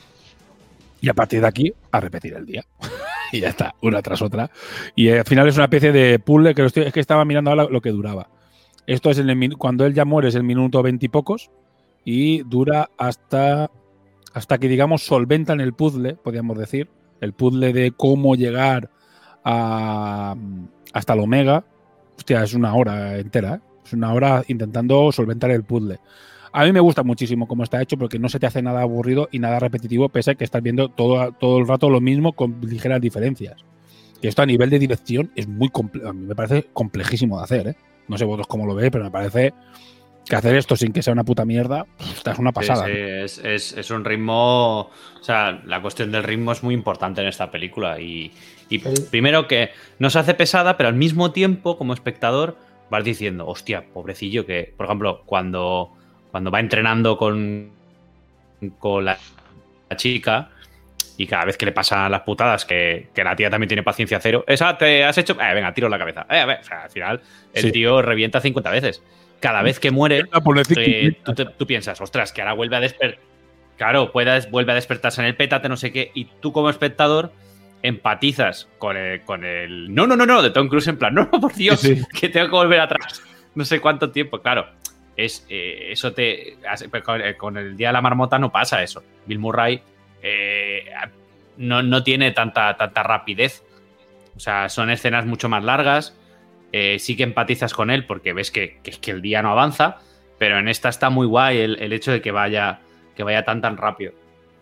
Y a partir de aquí, a repetir el día. Y ya está, una tras otra. Y al final es una especie de puzzle que lo estoy, es que estaba mirando ahora lo que duraba. Esto es en el, cuando él ya muere, es el minuto veinte y pocos. Y dura hasta, hasta que, digamos, solventan el puzzle, podríamos decir. El puzzle de cómo llegar a, hasta el Omega. Hostia, es una hora entera, ¿eh? Es una hora intentando solventar el puzzle. A mí me gusta muchísimo cómo está hecho porque no se te hace nada aburrido y nada repetitivo, pese a que estás viendo todo, todo el rato lo mismo con ligeras diferencias. Y esto a nivel de dirección es muy complejo. A mí me parece complejísimo de hacer, ¿eh? No sé vosotros cómo lo veis, pero me parece que hacer esto sin que sea una puta mierda, esta es una pasada. Sí, sí, es, es, es un ritmo. O sea, la cuestión del ritmo es muy importante en esta película. Y, y primero que no se hace pesada, pero al mismo tiempo, como espectador, vas diciendo, hostia, pobrecillo, que, por ejemplo, cuando. Cuando va entrenando con, con la, la chica y cada vez que le pasan las putadas, que, que la tía también tiene paciencia cero, esa te has hecho, eh, venga, tiro en la cabeza. Eh, a ver, o sea, al final el sí. tío revienta cincuenta veces. Cada vez que muere, eh, tú, te, tú piensas, ostras, que ahora vuelve a despertar. Claro, puedes, vuelve a despertarse en el pétate, no sé qué, y tú como espectador empatizas con el, con el no, no, no, no, de Tom Cruise en plan, no, por Dios, sí, sí. que tengo que volver atrás. No sé cuánto tiempo, claro. Es, eh, eso te con el Día de la Marmota no pasa eso. Bill Murray eh, no, no tiene tanta, tanta rapidez, o sea, son escenas mucho más largas, eh, sí que empatizas con él porque ves que, que, que el día no avanza, pero en esta está muy guay el, el hecho de que vaya, que vaya tan tan rápido.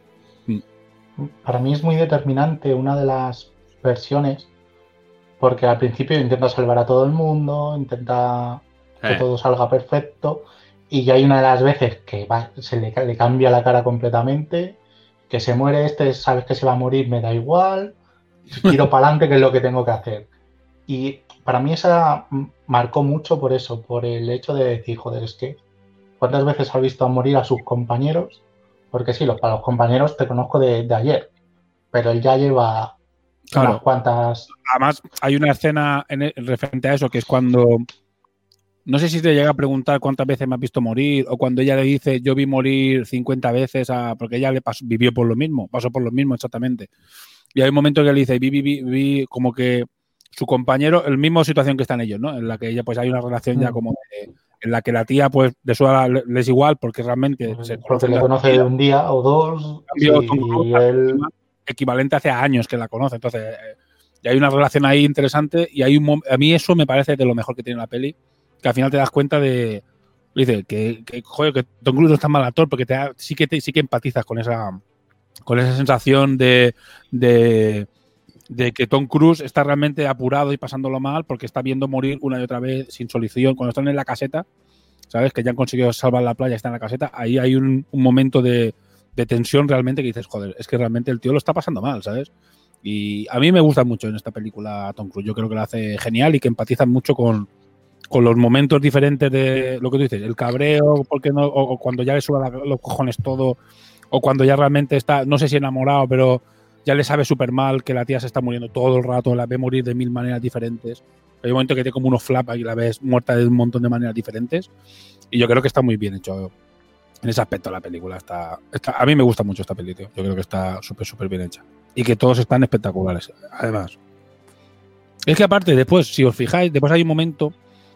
Para mí es muy determinante una de las versiones, porque al principio intenta salvar a todo el mundo, intenta que eh. todo salga perfecto, y ya hay una de las veces que va, se le, le cambia la cara completamente, que se muere este, sabes que se va a morir, me da igual, tiro para adelante, que es lo que tengo que hacer. Y para mí esa marcó mucho por eso, por el hecho de decir, joder, es que ¿cuántas veces has visto morir a sus compañeros? Porque sí, los, para los compañeros te conozco de, de ayer, pero él ya lleva claro. unas cuantas... Además, hay una escena en el, referente a eso, que es cuando no sé si te llega a preguntar cuántas veces me has visto morir o cuando ella le dice yo vi morir cincuenta veces a, porque ella le pasó, vivió por lo mismo, pasó por lo mismo exactamente. Y hay un momento que le dice, vi, vi, vi, vi como que su compañero, el mismo situación que están ellos, ¿no? En la que ella pues hay una relación mm. ya como de, en la que la tía pues de su le, le es igual porque realmente porque se porque le conoce de un día o dos cambio, sí, y él... equivalente hace años que la conoce, entonces eh, y hay una relación ahí interesante y hay un, a mí eso me parece de lo mejor que tiene la peli, que al final te das cuenta de dice que, que joder, que Tom Cruise no es tan mal actor porque te da, sí que te, sí que empatizas con esa con esa sensación de, de de que Tom Cruise está realmente apurado y pasándolo mal porque está viendo morir una y otra vez sin solución. Cuando están en la caseta, ¿sabes? Que ya han conseguido salvar la playa, está en la caseta, ahí hay un, un momento de, de tensión realmente que dices, joder, es que realmente el tío lo está pasando mal, ¿sabes? Y a mí me gusta mucho en esta película Tom Cruise. Yo creo que lo hace genial y que empatizan mucho con, con los momentos diferentes de lo que tú dices, el cabreo, porque no, o, o cuando ya le suba los cojones todo, o cuando ya realmente está, no sé si enamorado, pero ya le sabe súper mal que la tía se está muriendo todo el rato, la ve morir de mil maneras diferentes. Hay un momento que tiene como unos flaps y la ves muerta de un montón de maneras diferentes. Y yo creo que está muy bien hecho en ese aspecto la película. Está, está, a mí me gusta mucho esta película. Yo creo que está súper, súper bien hecha. Y que todos están espectaculares, además. Es que aparte, después, si os fijáis, después hay un momento,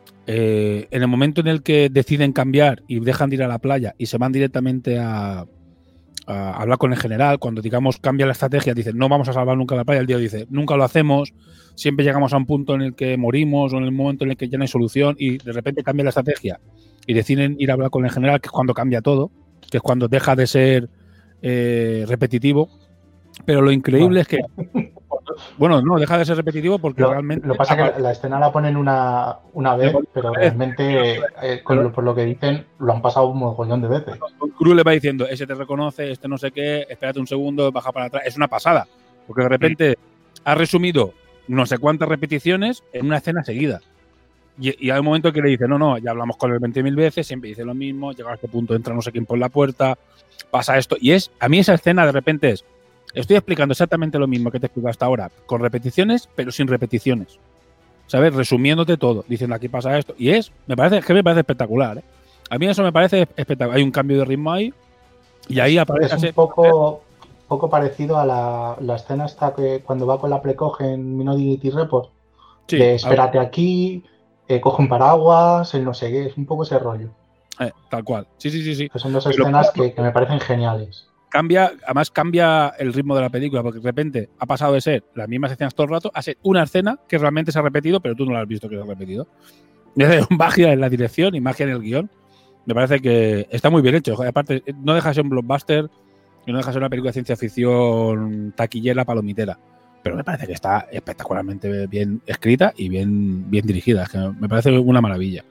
eh, en el momento en el que deciden cambiar y dejan de ir a la playa y se van directamente a... a hablar con el general, cuando digamos cambia la estrategia, dicen no vamos a salvar nunca la playa, el tío dice nunca lo hacemos, siempre llegamos a un punto en el que morimos o en el momento en el que ya no hay solución y de repente cambia la estrategia y deciden ir a hablar con el general, que es cuando cambia todo, que es cuando deja de ser eh, repetitivo, pero lo increíble bueno. es que bueno, no, deja de ser repetitivo porque lo, realmente... Lo que pasa es que la escena la ponen una, una vez, pero realmente, eh, con lo, por lo que dicen, lo han pasado un mogollón de veces. Cruz le va diciendo, ese te reconoce, este no sé qué, espérate un segundo, baja para atrás. Es una pasada, porque de repente sí. ha resumido no sé cuántas repeticiones en una escena seguida. Y, y hay un momento que le dice, no, no, ya hablamos con él veinte mil veces, siempre dice lo mismo, llega a este punto, entra no sé quién por la puerta, pasa esto. Y es, a mí esa escena de repente es, estoy explicando exactamente lo mismo que te he explicado hasta ahora, con repeticiones, pero sin repeticiones. ¿Sabes? Resumiéndote todo, diciendo aquí pasa esto. Y es, me parece, es que me parece espectacular, ¿eh? A mí eso me parece espectacular. Hay un cambio de ritmo ahí y ahí aparece... Es un poco, poco parecido a la, la escena esta que cuando va con la precoge en Minority Report. Sí, de espérate algo. aquí, eh, coge un paraguas, el no sé qué, es un poco ese rollo. Eh, tal cual. Sí, sí, sí, sí. Que son dos pero, escenas que, que me parecen geniales. Cambia, además cambia el ritmo de la película, porque de repente ha pasado de ser las mismas escenas todo el rato a ser una escena que realmente se ha repetido, pero tú no la has visto que se ha repetido. Es magia en la dirección y magia en el guión. Me parece que está muy bien hecho. Aparte, no deja de ser un blockbuster y no deja de ser una película de ciencia ficción taquillera, palomitera. Pero me parece que está espectacularmente bien escrita y bien, bien dirigida. Es que me parece una maravilla.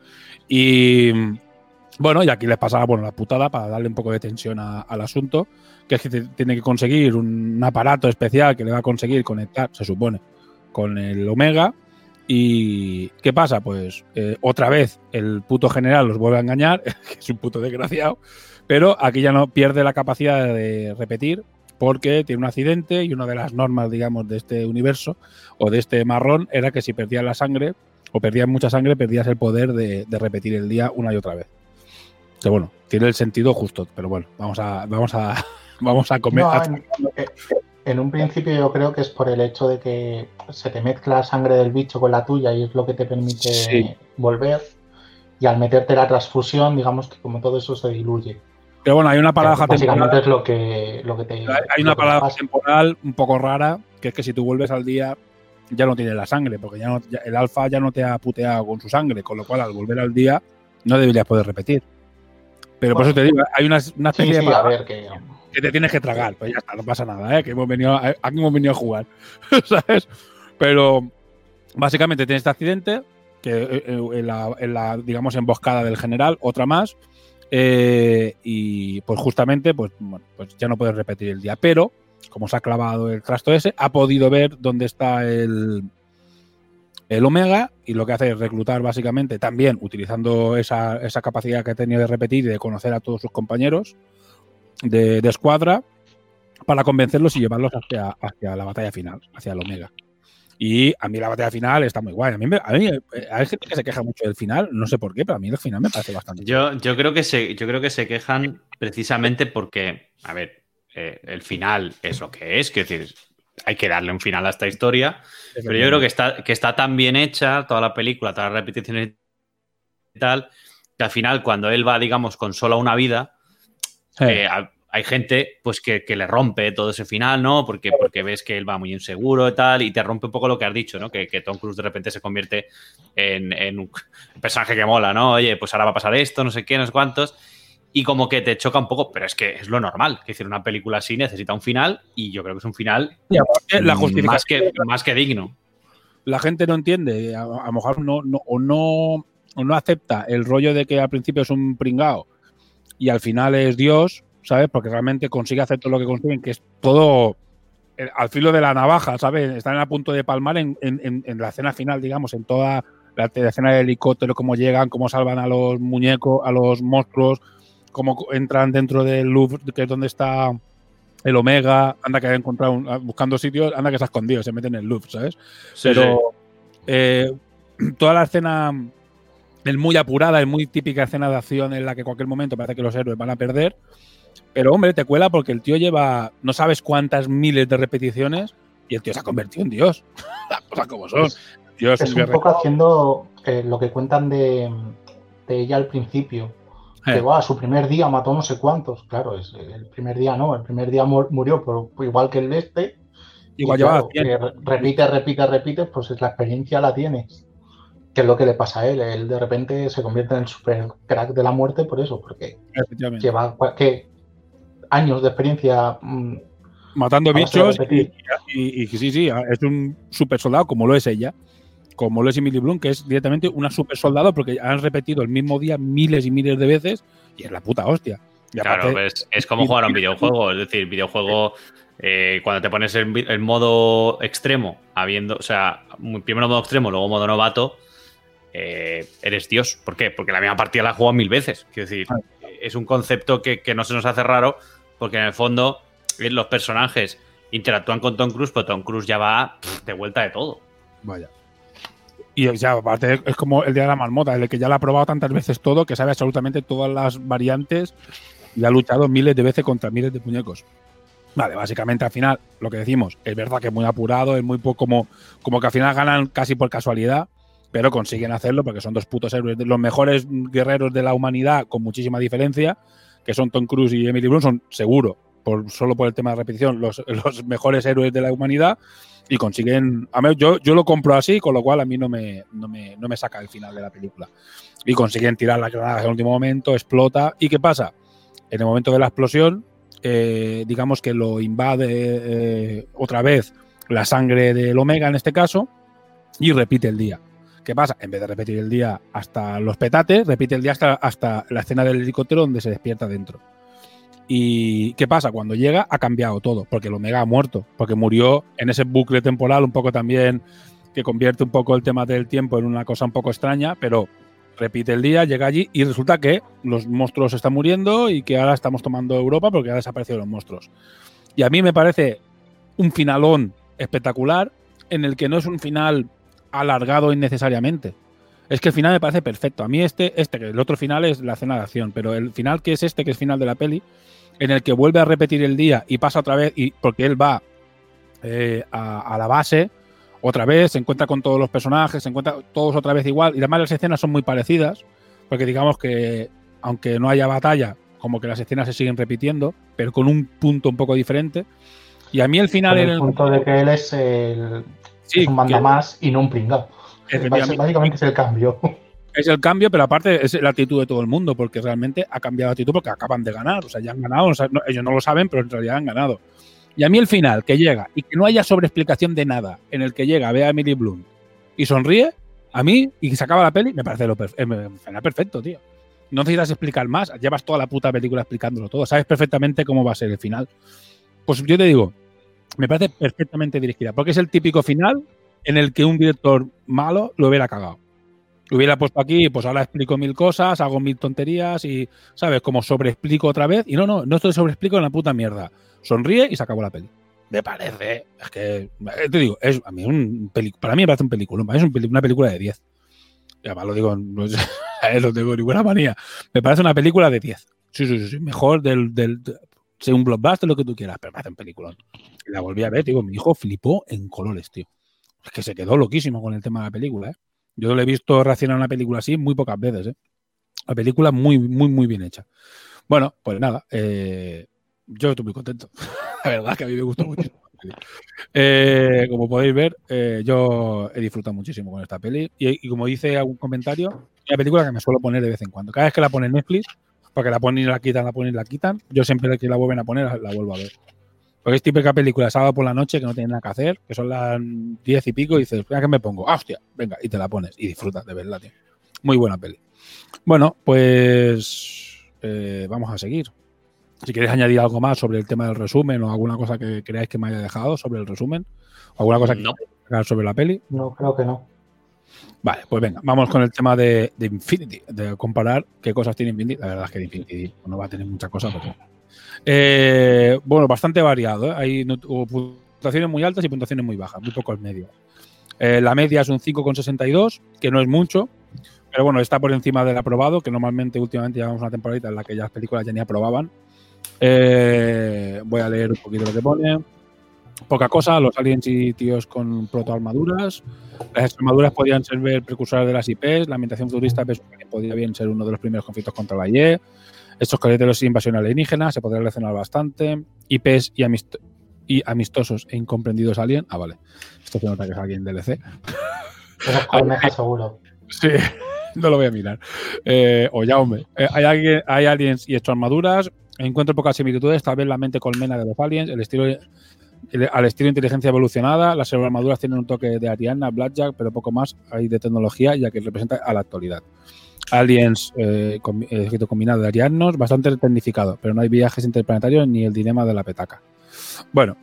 Y bueno, y aquí les pasaba bueno, la putada para darle un poco de tensión a, al asunto, que es que te, tiene que conseguir un, un aparato especial que le va a conseguir conectar, se supone, con el Omega. ¿Y qué pasa? Pues eh, otra vez el puto general los vuelve a engañar, que es un puto desgraciado, pero aquí ya no pierde la capacidad de repetir porque tiene un accidente y una de las normas, digamos, de este universo o de este marrón era que si perdías la sangre o perdías mucha sangre, perdías el poder de, de repetir el día una y otra vez. Que bueno, tiene el sentido justo, pero bueno, vamos a vamos a vamos a comer. No, en, en un principio yo creo que es por el hecho de que se te mezcla la sangre del bicho con la tuya y es lo que te permite sí. volver. Y al meterte la transfusión, digamos que como todo eso se diluye. Pero bueno, hay una paradoja temporal. Básicamente es lo que, lo que te. Hay, hay una paradoja temporal un poco rara, que es que si tú vuelves al día ya no tienes la sangre, porque ya, no, ya el alfa ya no te ha puteado con su sangre, con lo cual al volver al día no deberías poder repetir. Pero bueno, por eso te digo, hay una, una especie sí, sí, de a ver, que... que te tienes que tragar. Pues ya está, no pasa nada, ¿eh? Que hemos venido a, aquí hemos venido a jugar, ¿sabes? Pero básicamente tienes este accidente, que en la, en la, digamos, emboscada del general, otra más, eh, y pues justamente, pues, bueno, pues ya no puedes repetir el día. Pero, como se ha clavado el trasto ese, ha podido ver dónde está el... el Omega, y lo que hace es reclutar básicamente también utilizando esa, esa capacidad que ha tenido de repetir y de conocer a todos sus compañeros de, de escuadra para convencerlos y llevarlos hacia, hacia la batalla final, hacia el Omega. Y a mí la batalla final está muy guay. A mí, me, a mí hay gente que se queja mucho del final, no sé por qué, pero a mí el final me parece bastante. Yo, yo, creo, que se, yo creo que se quejan precisamente porque, a ver, eh, el final es lo que es, quiero decir, hay que darle un final a esta historia, pero yo creo que está, que está tan bien hecha toda la película, todas las repeticiones y tal, que al final cuando él va, digamos, con solo una vida, sí. eh, hay gente pues que, que le rompe todo ese final, ¿no? Porque, porque ves que él va muy inseguro y tal, y te rompe un poco lo que has dicho, ¿no? Que, que Tom Cruise de repente se convierte en, en un personaje que mola, ¿no? Oye, pues ahora va a pasar esto, no sé qué, no sé cuántos, y como que te choca un poco, pero es que es lo normal, que decir, una película así necesita un final, y yo creo que es un final la justificación más, que, más que digno. La gente no entiende, a, a lo mejor no, no, o no, o no acepta el rollo de que al principio es un pringao y al final es Dios, ¿sabes? Porque realmente consigue hacer todo lo que consiguen, que es todo al filo de la navaja, ¿sabes? Están a punto de palmar en, en, en la escena final, digamos, en toda la, la escena del helicóptero, cómo llegan, cómo salvan a los muñecos, a los monstruos, cómo entran dentro del Louvre, que es donde está el Omega, anda que ha encontrado, un, buscando sitios, anda que se ha escondido, se mete en el Louvre, ¿sabes? Sí, Pero sí. Eh, toda la escena es muy apurada, es muy típica escena de acción en la que en cualquier momento parece que los héroes van a perder. Pero, hombre, te cuela porque el tío lleva no sabes cuántas miles de repeticiones y el tío se ha convertido en Dios. Las cosas como son. Es, Dios es un, un poco haciendo eh, lo que cuentan de, de ella al principio. Eh. Que va, su primer día mató no sé cuántos. Claro, es, el primer día no. El primer día murió por, por igual que el este. Igual y lleva claro, repite, repite, repite, pues la experiencia la tienes. Que es lo que le pasa a él. Él de repente se convierte en el super crack de la muerte por eso. Porque lleva... que años de experiencia mmm, matando bichos y, y, y, y sí, sí, es un super soldado como lo es ella, como lo es Emily Blunt, que es directamente una super soldado porque han repetido el mismo día miles y miles de veces y es la puta hostia. Y claro, aparte, pues, es como jugar a un videojuego, es decir, videojuego eh, cuando te pones en, en modo extremo, habiendo, o sea, primero modo extremo, luego modo novato, eh, eres Dios. ¿Por qué? Porque la misma partida la he jugado mil veces. Quiero decir, ah. es un concepto que, que no se nos hace raro. Porque en el fondo los personajes interactúan con Tom Cruise, pero Tom Cruise ya va pff, de vuelta de todo. Vaya. Y ya, aparte, es como el día de la marmota, el que ya lo ha probado tantas veces todo, que sabe absolutamente todas las variantes y ha luchado miles de veces contra miles de muñecos. Vale, básicamente al final, lo que decimos, es verdad que es muy apurado, es muy poco como, como que al final ganan casi por casualidad, pero consiguen hacerlo porque son dos putos héroes, los mejores guerreros de la humanidad con muchísima diferencia, que son Tom Cruise y Emily Blunt, son seguro, por, solo por el tema de repetición, los, los mejores héroes de la humanidad y consiguen... A mí, yo, yo lo compro así, con lo cual a mí no me, no, me, no me saca el final de la película. Y consiguen tirar las granadas en el último momento, explota. ¿Y qué pasa? En el momento de la explosión, eh, digamos que lo invade eh, otra vez la sangre del Omega en este caso y repite el día. ¿Qué pasa? En vez de repetir el día hasta los petates, repite el día hasta, hasta la escena del helicóptero donde se despierta dentro. ¿Y qué pasa? Cuando llega ha cambiado todo, porque el Omega ha muerto, porque murió en ese bucle temporal un poco también que convierte un poco el tema del tiempo en una cosa un poco extraña, pero repite el día, llega allí y resulta que los monstruos están muriendo y que ahora estamos tomando Europa porque han desaparecido los monstruos. Y a mí me parece un finalón espectacular en el que no es un final alargado innecesariamente. Es que el final me parece perfecto. A mí este, este, que el otro final es la escena de acción, pero el final que es este, que es final de la peli, en el que vuelve a repetir el día y pasa otra vez, y porque él va eh, a, a la base, otra vez, se encuentra con todos los personajes, se encuentra todos otra vez igual, y además las escenas son muy parecidas, porque digamos que, aunque no haya batalla, como que las escenas se siguen repitiendo, pero con un punto un poco diferente. Y a mí el final... El, el punto de que él es el... Sí, es un manda más y no un pringao. Básicamente es el cambio. Es el cambio, pero aparte es la actitud de todo el mundo, porque realmente ha cambiado la actitud porque acaban de ganar. O sea, ya han ganado. O sea, no, ellos no lo saben, pero en realidad han ganado. Y a mí el final, que llega y que no haya sobreexplicación de nada, en el que llega, ve a Emily Blunt y sonríe, a mí, y se acaba la peli, me parece lo perfe- eh, final perfecto, tío. No necesitas explicar más. Llevas toda la puta película explicándolo todo. Sabes perfectamente cómo va a ser el final. Pues yo te digo, me parece perfectamente dirigida, porque es el típico final en el que un director malo lo hubiera cagado. Lo hubiera puesto aquí, pues ahora explico mil cosas, hago mil tonterías y, ¿sabes? Como sobreexplico otra vez. Y no, no, no estoy sobreexplico en la puta mierda. Sonríe y se acabó la peli. me parece, es que, te digo, es, a mí un peli, para mí me parece un película, es un peli, una película de diez. Y además lo digo, no, no tengo ninguna manía. Me parece una película de diez. Sí, sí, sí, mejor del, del, del sea un blockbuster, lo que tú quieras, pero me parece un peliculón. Y la volví a ver, digo, mi hijo flipó en colores, tío. Es que se quedó loquísimo con el tema de la película, ¿eh? Yo lo he visto reaccionar a una película así muy pocas veces, ¿eh? La película muy, muy, muy bien hecha. Bueno, pues nada, eh, yo estoy muy contento. La verdad es que a mí me gustó mucho. Eh, como podéis ver, eh, yo he disfrutado muchísimo con esta peli. Y, y como dice algún comentario, es una película que me suelo poner de vez en cuando. Cada vez que la pone Netflix, porque la ponen y la quitan, la ponen y la quitan, yo siempre que la vuelven a poner, la, la vuelvo a ver. Porque es típica película sábado por la noche que no tiene nada que hacer, que son las diez y pico, y dices, venga, ¿qué me pongo? ¡Ah, hostia! Venga, y te la pones y disfrutas, de verdad, tío. Muy buena peli. Bueno, pues eh, vamos a seguir. Si queréis añadir algo más sobre el tema del resumen o alguna cosa que creáis que me haya dejado sobre el resumen, o alguna cosa que no. queráis dejar sobre la peli. No, creo que no. Vale, pues venga, vamos con el tema de, de Infinity, de comparar qué cosas tiene Infinity. La verdad es que Infinity no va a tener muchas cosas, pero... Eh, bueno, bastante variado, ¿eh? Hay puntuaciones muy altas y puntuaciones muy bajas, muy pocos medios. Eh, la media es un cinco coma sesenta y dos, que no es mucho, pero bueno, está por encima del aprobado, que normalmente últimamente llevamos una temporadita en la que ya las películas ya ni aprobaban. Eh, voy a leer un poquito lo que pone. Poca cosa, los aliens y tíos con protoarmaduras. Las armaduras podrían ser precursores de las I Pes. La ambientación futurista podría bien ser uno de los primeros conflictos contra la I E. Estos coleteros de invasión alienígena se podría relacionar bastante. I Pes y, amist y amistosos e incomprendidos alien. Ah, vale. Esto se nota que es alguien D L C. Pero Corneja seguro. Sí, no lo voy a mirar. Eh, o Jaume. Eh, hay, alguien, hay aliens y estas armaduras. Encuentro pocas similitudes. Tal vez la mente colmena de los aliens. El estilo, el, al estilo de inteligencia evolucionada. Las armaduras tienen un toque de Ariana, Blackjack, pero poco más hay de tecnología, ya que representa a la actualidad. Aliens, eh, com, ejército combinado de arianos, bastante tecnificado, pero no hay viajes interplanetarios ni el dilema de la petaca. Bueno,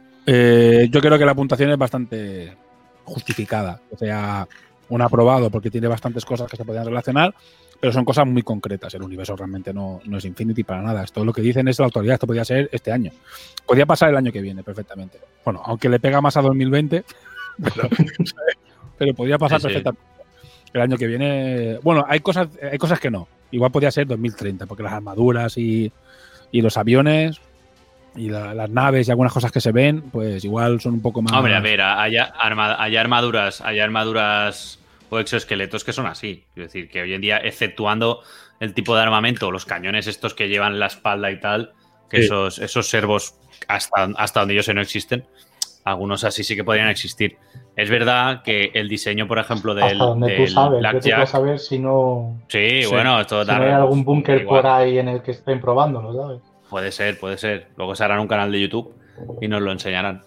eh, yo creo que la puntuación es bastante justificada, o sea, un aprobado porque tiene bastantes cosas que se podrían relacionar, pero son cosas muy concretas. El universo realmente no, no es Infinity para nada. Esto lo que dicen es la autoridad, esto podría ser este año. Podría pasar el año que viene perfectamente. Bueno, aunque le pega más a dos mil veinte, pero, pero podría pasar sí, perfectamente. Sí. El año que viene, bueno, hay cosas, hay cosas que no. Igual podría ser dos mil treinta, porque las armaduras y, y los aviones y la, las naves y algunas cosas que se ven, pues igual son un poco más. Hombre, a ver, hay, arma, hay armaduras, hay armaduras o exoesqueletos que son así. Es decir, que hoy en día, exceptuando el tipo de armamento, los cañones estos que llevan en la espalda y tal, que sí. esos, esos servos hasta, hasta donde yo sé no existen. Algunos así sí que podrían existir. Es verdad que el diseño, por ejemplo, del, hasta donde del tú sabes, Blackjack... Yo saber si no... Sí, sí. bueno, esto si no hay algún búnker por ahí en el que estén probándolo, ¿sabes? Puede ser, puede ser. Luego se harán un canal de YouTube y nos lo enseñarán.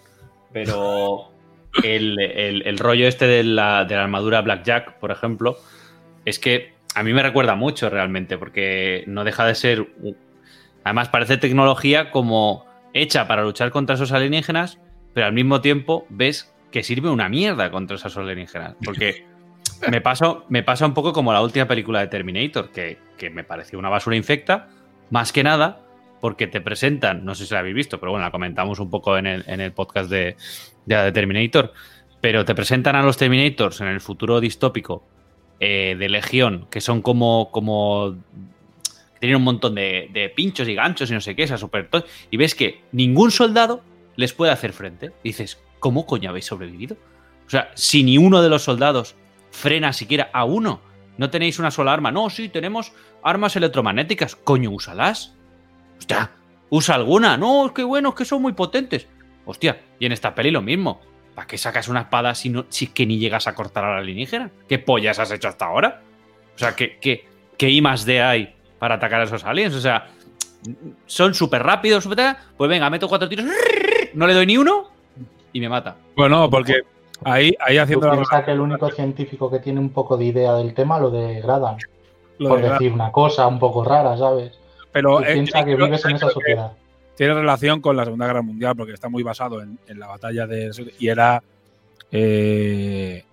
Pero el, el, el rollo este de la, de la armadura Blackjack, por ejemplo, es que a mí me recuerda mucho realmente, porque no deja de ser... Además, parece tecnología como hecha para luchar contra esos alienígenas, pero al mismo tiempo ves que sirve una mierda contra esos alienígenas. Porque me pasa, me pasa un poco como la última película de Terminator, que, que me pareció una basura infecta, más que nada porque te presentan, no sé si la habéis visto, pero bueno, la comentamos un poco en el, en el podcast de, de, de Terminator, pero te presentan a los Terminators en el futuro distópico eh, de Legión, que son como... como tienen un montón de, de pinchos y ganchos y no sé qué, esa super... Y ves que ningún soldado les puede hacer frente. Y dices, ¿cómo coño habéis sobrevivido? O sea, si ni uno de los soldados frena siquiera a uno, no tenéis una sola arma. No, sí, tenemos armas electromagnéticas. Coño, úsalas. Hostia, usa alguna. No, es que bueno, es que son muy potentes. Hostia, y en esta peli lo mismo. ¿Para qué sacas una espada si, no, si es que ni llegas a cortar a la alienígena? ¿Qué pollas has hecho hasta ahora? O sea, ¿qué, qué, qué I más D hay para atacar a esos aliens? O sea, son súper rápidos, super... pues venga, meto cuatro tiros, no le doy ni uno y me mata. Bueno, porque ahí, ahí haciendo la... piensa que el único científico que tiene un poco de idea del tema lo degradan. Lo por de decir una cosa un poco rara, ¿sabes? Pero eh, piensa que vives en esa sociedad. Tiene relación con la Segunda Guerra Mundial porque está muy basado en, en la batalla de... Y era... Eh,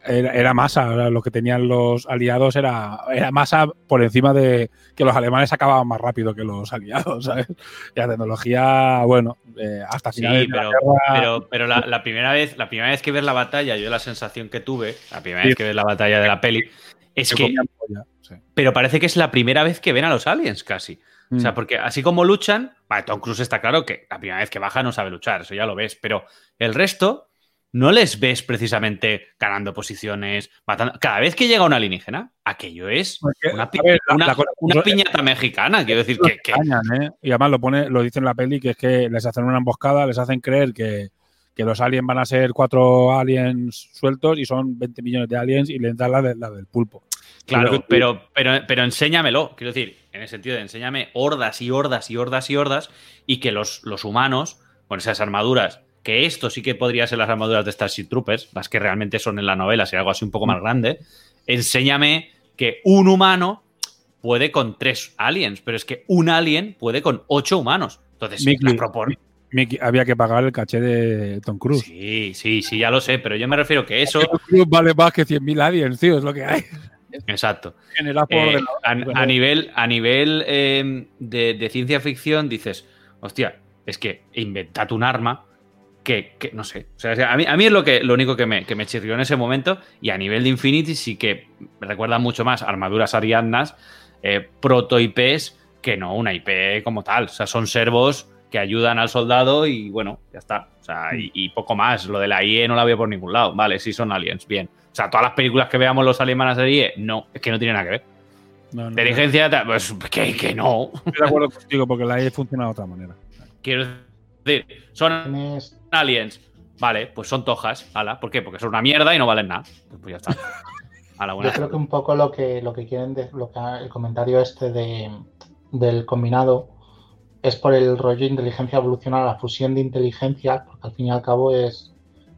era, era masa. Era lo que tenían los aliados era, era masa por encima de que los alemanes acababan más rápido que los aliados, ¿sabes? Y la tecnología, bueno, eh, hasta finales sí, pero, de la guerra… pero, pero la, la primera vez, la primera vez que ves la batalla, yo la sensación que tuve, la primera sí. vez que ves la batalla de la peli, es Se que… Sí. Pero parece que es la primera vez que ven a los aliens, casi. Mm. O sea, porque así como luchan, vale, Tom Cruise está claro que la primera vez que baja no sabe luchar, eso ya lo ves, pero el resto… No les ves precisamente ganando posiciones, matando. Cada vez que llega un alienígena, aquello es una, pi ver, la, una, la, una la, piñata mexicana. Quiero decir que. que... Cañan, ¿eh? Y además lo pone, lo dice en la peli, que es que les hacen una emboscada, les hacen creer que, que los aliens van a ser cuatro aliens sueltos y son veinte millones de aliens y les dan la, de, la del pulpo. Claro, pero, pero, pero enséñamelo. Quiero decir, en el sentido de enséñame hordas y hordas y hordas y hordas y que los, los humanos, con esas armaduras. Que esto sí que podría ser las armaduras de Starship Troopers, las que realmente son en la novela, si algo así un poco más grande. Enséñame que un humano puede con tres aliens, pero es que un alien puede con ocho humanos. Entonces, Mickey, las propone. Mickey, había que pagar el caché de Tom Cruise. Sí, sí, sí, ya lo sé, pero yo me refiero que eso… Tom Cruise vale más que cien mil aliens, tío, es lo que hay. Exacto. Eh, a, a nivel, a nivel eh, de, de ciencia ficción dices, hostia, es que inventad un arma… Que, que no sé, o sea, a mí, a mí es lo, que, lo único que me, que me chirrió en ese momento, y a nivel de Infinity sí que me recuerda mucho más armaduras ariadnas, eh, proto-I Ps, que no una I P como tal. O sea, son servos que ayudan al soldado y bueno, ya está. O sea, y, y poco más. Lo de la I E no la veo por ningún lado. Vale, sí son aliens, bien. O sea, todas las películas que veamos los aliens van a ser I E, no, es que no tiene nada que ver. No, no, Inteligencia, no. Pues que, que no. Estoy de acuerdo contigo, porque la I E funciona de otra manera. Quiero decir, son aliens. Vale, pues son tojas. Ala. ¿Por qué? Porque son una mierda y no valen nada. Pues ya está. A la buena. Yo creo que un poco lo que, lo que quieren, de, lo que el comentario este de, del combinado es por el rollo inteligencia evolucional, la fusión de inteligencia, porque al fin y al cabo es,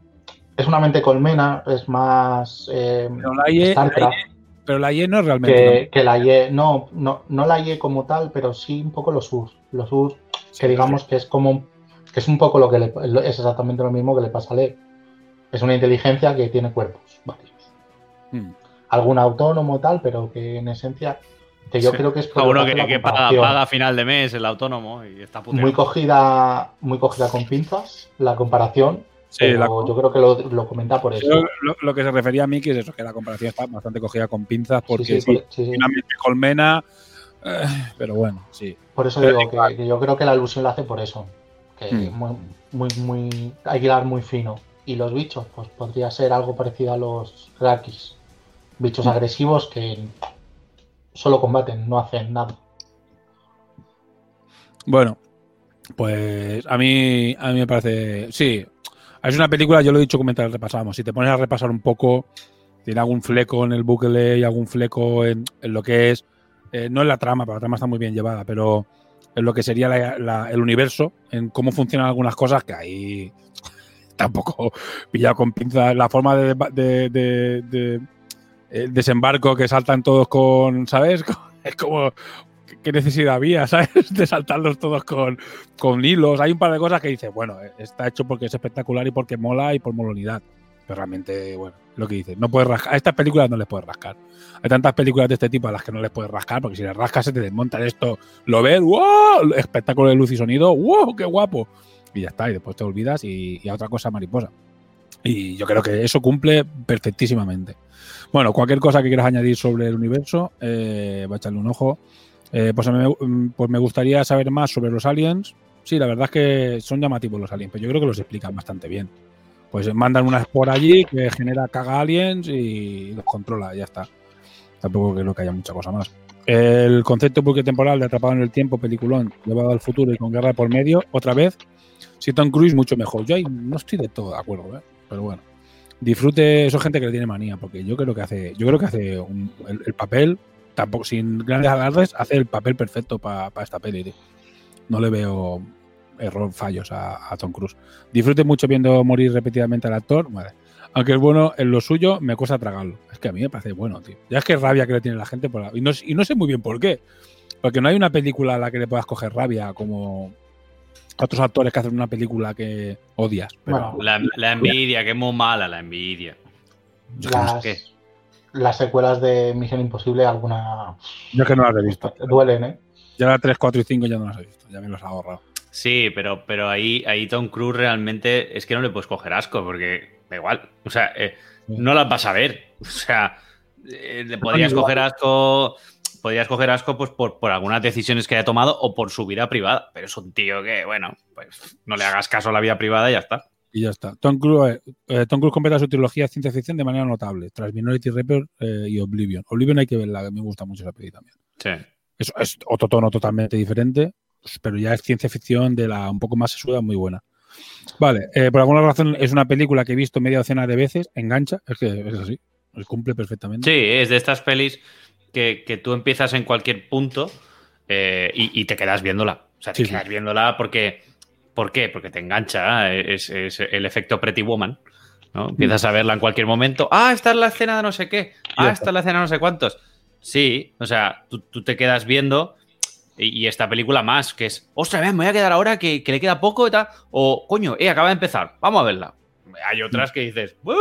es una mente colmena, es más eh, pero la I E, StarCraft. La I E, pero la I E no es realmente. Que, ¿no? que la I E, no, no, no la I E como tal, pero sí un poco los U R S. Los U R S, sí, que digamos sí. que es como. Que es un poco lo que le, es exactamente lo mismo que le pasa a Lev. Es una inteligencia que tiene cuerpos varios. Hmm. Algún autónomo tal, pero que en esencia, que yo sí. creo que es por uno que, que paga, paga a final de mes el autónomo y está puteado. Muy cogida, muy cogida con pinzas la comparación. Sí, la, yo creo que lo, lo comenta por eso. Lo, lo que se refería a Miki es eso, que la comparación está bastante cogida con pinzas porque sí, sí, sí, sí. una mente colmena, eh, pero bueno, sí. Por eso pero digo que, que yo creo que la alusión la hace por eso. Que hmm. muy, muy, muy, hay que hilar muy fino. Y los bichos, pues podría ser algo parecido a los Rakis. Bichos hmm. agresivos que solo combaten, no hacen nada. Bueno, pues a mí, a mí me parece. Sí, es una película, yo lo he dicho mientras repasamos. Si te pones a repasar un poco, tiene algún fleco en el bucle y algún fleco en, en lo que es. Eh, no en la trama, porque la trama está muy bien llevada, pero. En lo que sería la, la, el universo, en cómo funcionan algunas cosas, que ahí tampoco pillado con pinzas. La forma de, de, de, de, de desembarco que saltan todos con, ¿sabes? Es como, ¿qué necesidad había, ¿sabes? De saltarlos todos con, con hilos. Hay un par de cosas que dices, bueno, está hecho porque es espectacular y porque mola y por molonidad. Pero realmente, bueno, lo que dices, no puedes rascar. A estas películas no les puedes rascar. Hay tantas películas de este tipo a las que no les puedes rascar, porque si les rascas se te desmontan esto. Lo ves, ¡wow! Espectáculo de luz y sonido, ¡wow! ¡Qué guapo! Y ya está, y después te olvidas y, y a otra cosa mariposa. Y yo creo que eso cumple perfectísimamente. Bueno, cualquier cosa que quieras añadir sobre el universo, eh, va a echarle un ojo. Eh, pues, me, pues me gustaría saber más sobre los aliens. Sí, la verdad es que son llamativos los aliens, pero yo creo que los explican bastante bien. Pues mandan una espora allí que genera caga aliens y los controla, ya está. Tampoco creo que haya mucha cosa más. El concepto bucle temporal de Atrapado en el Tiempo, peliculón, llevado al futuro y con guerra por medio, otra vez, si Tom Cruise mucho mejor. Yo ahí no estoy de todo de acuerdo, ¿eh? Pero bueno. Disfrute, eso gente que le tiene manía, porque yo creo que hace, yo creo que hace un, el, el papel, tampoco sin grandes alardes, hace el papel perfecto para pa esta peli, tío. No le veo error, fallos a, a Tom Cruise. Disfrute mucho viendo morir repetidamente al actor, vale. Aunque es bueno en lo suyo, me cuesta tragarlo. Es que a mí me parece bueno, tío. Ya es que rabia que le tiene la gente por la... y, no, y no sé muy bien por qué. Porque no hay una película a la que le puedas coger rabia como otros actores que hacen una película que odias. Pero... Bueno, la, la envidia, que es muy mala la envidia. Las, ¿Qué? las secuelas de Misión Imposible, alguna. Yo es que no las he visto. Duelen, ¿eh? Ya la tres, cuatro y cinco ya no las he visto. Ya me los he ahorrado. Sí, pero, pero ahí, ahí Tom Cruise realmente es que no le puedes coger asco, porque da igual. O sea, eh, no las vas a ver. O sea, eh, le podrías coger asco. Podrías coger asco pues, por, por algunas decisiones que haya tomado o por su vida privada. Pero es un tío que, bueno, pues no le hagas caso a la vida privada y ya está. Y ya está. Tom Cruise, eh, Tom Cruise completa su trilogía de ciencia ficción de manera notable, tras Minority Report eh, y Oblivion. Oblivion hay que verla, que me gusta mucho esa peli también. Sí. Es, es otro tono totalmente diferente, pero ya es ciencia ficción de la un poco más sesuda, muy buena. Vale, eh, por alguna razón es una película que he visto media docena de veces, engancha, es que es así, cumple perfectamente. Sí, es de estas pelis que, que tú empiezas en cualquier punto eh, y, y te quedas viéndola. O sea, te Sí, quedas sí. viéndola porque... ¿Por qué? Porque te engancha, es, es el efecto Pretty Woman, ¿no? Empiezas a verla en cualquier momento. Ah, esta es la escena de no sé qué. Ah, esta es la escena de no sé cuántos. Sí, o sea, tú, tú te quedas viendo y, y esta película más, que es, ostras, me voy a quedar ahora que, que le queda poco y tal. O, coño, eh, acaba de empezar, vamos a verla. Hay otras que dices, ¡uh!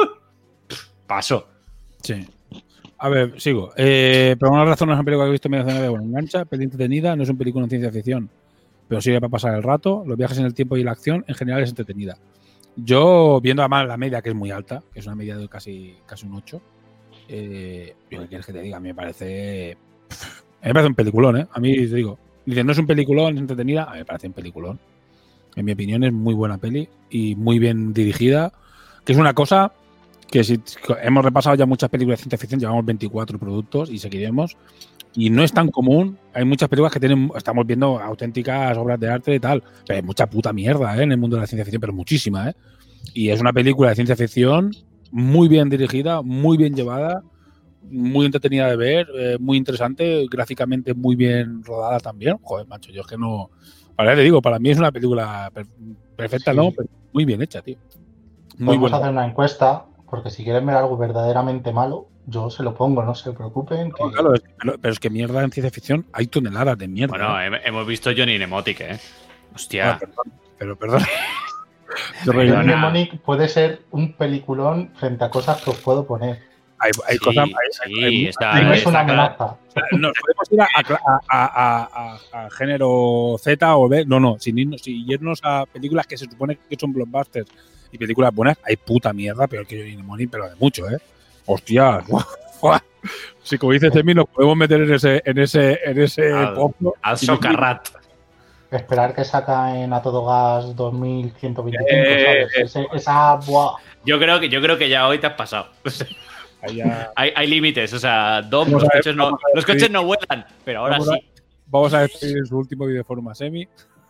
Paso. Sí. A ver, sigo. Eh, por alguna razón no es una película que he visto media docena de veces, engancha, peli entretenida, no es un película en ciencia ficción, pero sirve para pasar el rato. Los viajes en el tiempo y la acción en general es entretenida. Yo, viendo además la media, que es muy alta, que es una media de casi, casi un ocho, eh, yo qué quieres que te diga, a mí me parece. A mí me parece un peliculón, ¿eh? A mí te digo, dicen, no es un peliculón, es entretenida, a mí me parece un peliculón. En mi opinión, es muy buena peli y muy bien dirigida, que es una cosa que si hemos repasado ya muchas películas de ciencia ficción, llevamos veinticuatro productos y seguiremos. Y no es tan común. Hay muchas películas que tienen, estamos viendo auténticas obras de arte y tal. Pero hay mucha puta mierda, ¿eh? En el mundo de la ciencia ficción, pero muchísima, ¿eh? Y es una película de ciencia ficción muy bien dirigida, muy bien llevada, muy entretenida de ver, eh, muy interesante, gráficamente muy bien rodada también. Joder, macho, yo es que no. Para te digo, para mí es una película per perfecta, sí. ¿No? Pero muy bien hecha, tío. Muy Vamos buena. a hacer una encuesta, porque si quieren ver algo verdaderamente malo, yo se lo pongo, no se preocupen. Que... No, claro, es, pero, pero es que mierda en ciencia ficción hay toneladas de mierda. Bueno, ¿eh? hemos visto Johnny Mnemonic, ¿eh? Hostia. Bueno, perdón, pero perdón. Johnny Mnemonic puede ser un peliculón frente a cosas que os puedo poner. Hay, hay sí, cosas. Sí, hay, hay, está, no es está una acá. amenaza. O sea, nos podemos ir a, a, a, a, a género Z o B. No, no. Sin irnos, sin irnos a películas que se supone que son blockbusters y películas buenas, hay puta mierda, peor que Johnny Mnemonic, pero de mucho, ¿eh? Hostia. Si como dice Cemi, nos podemos meter en ese, en ese, en ese al, pozo. Al socarrat. Esperar que saca en A Todo Gas dos mil ciento veinticinco, Eh, ¿sabes? Ese, esa, buah. Yo creo que yo creo que ya hoy te has pasado. Ya... hay, hay límites, o sea, Dom, los, coches no, los coches no vuelan, pero ahora vamos a, sí. Vamos a despedir en su último videoforma a Semi.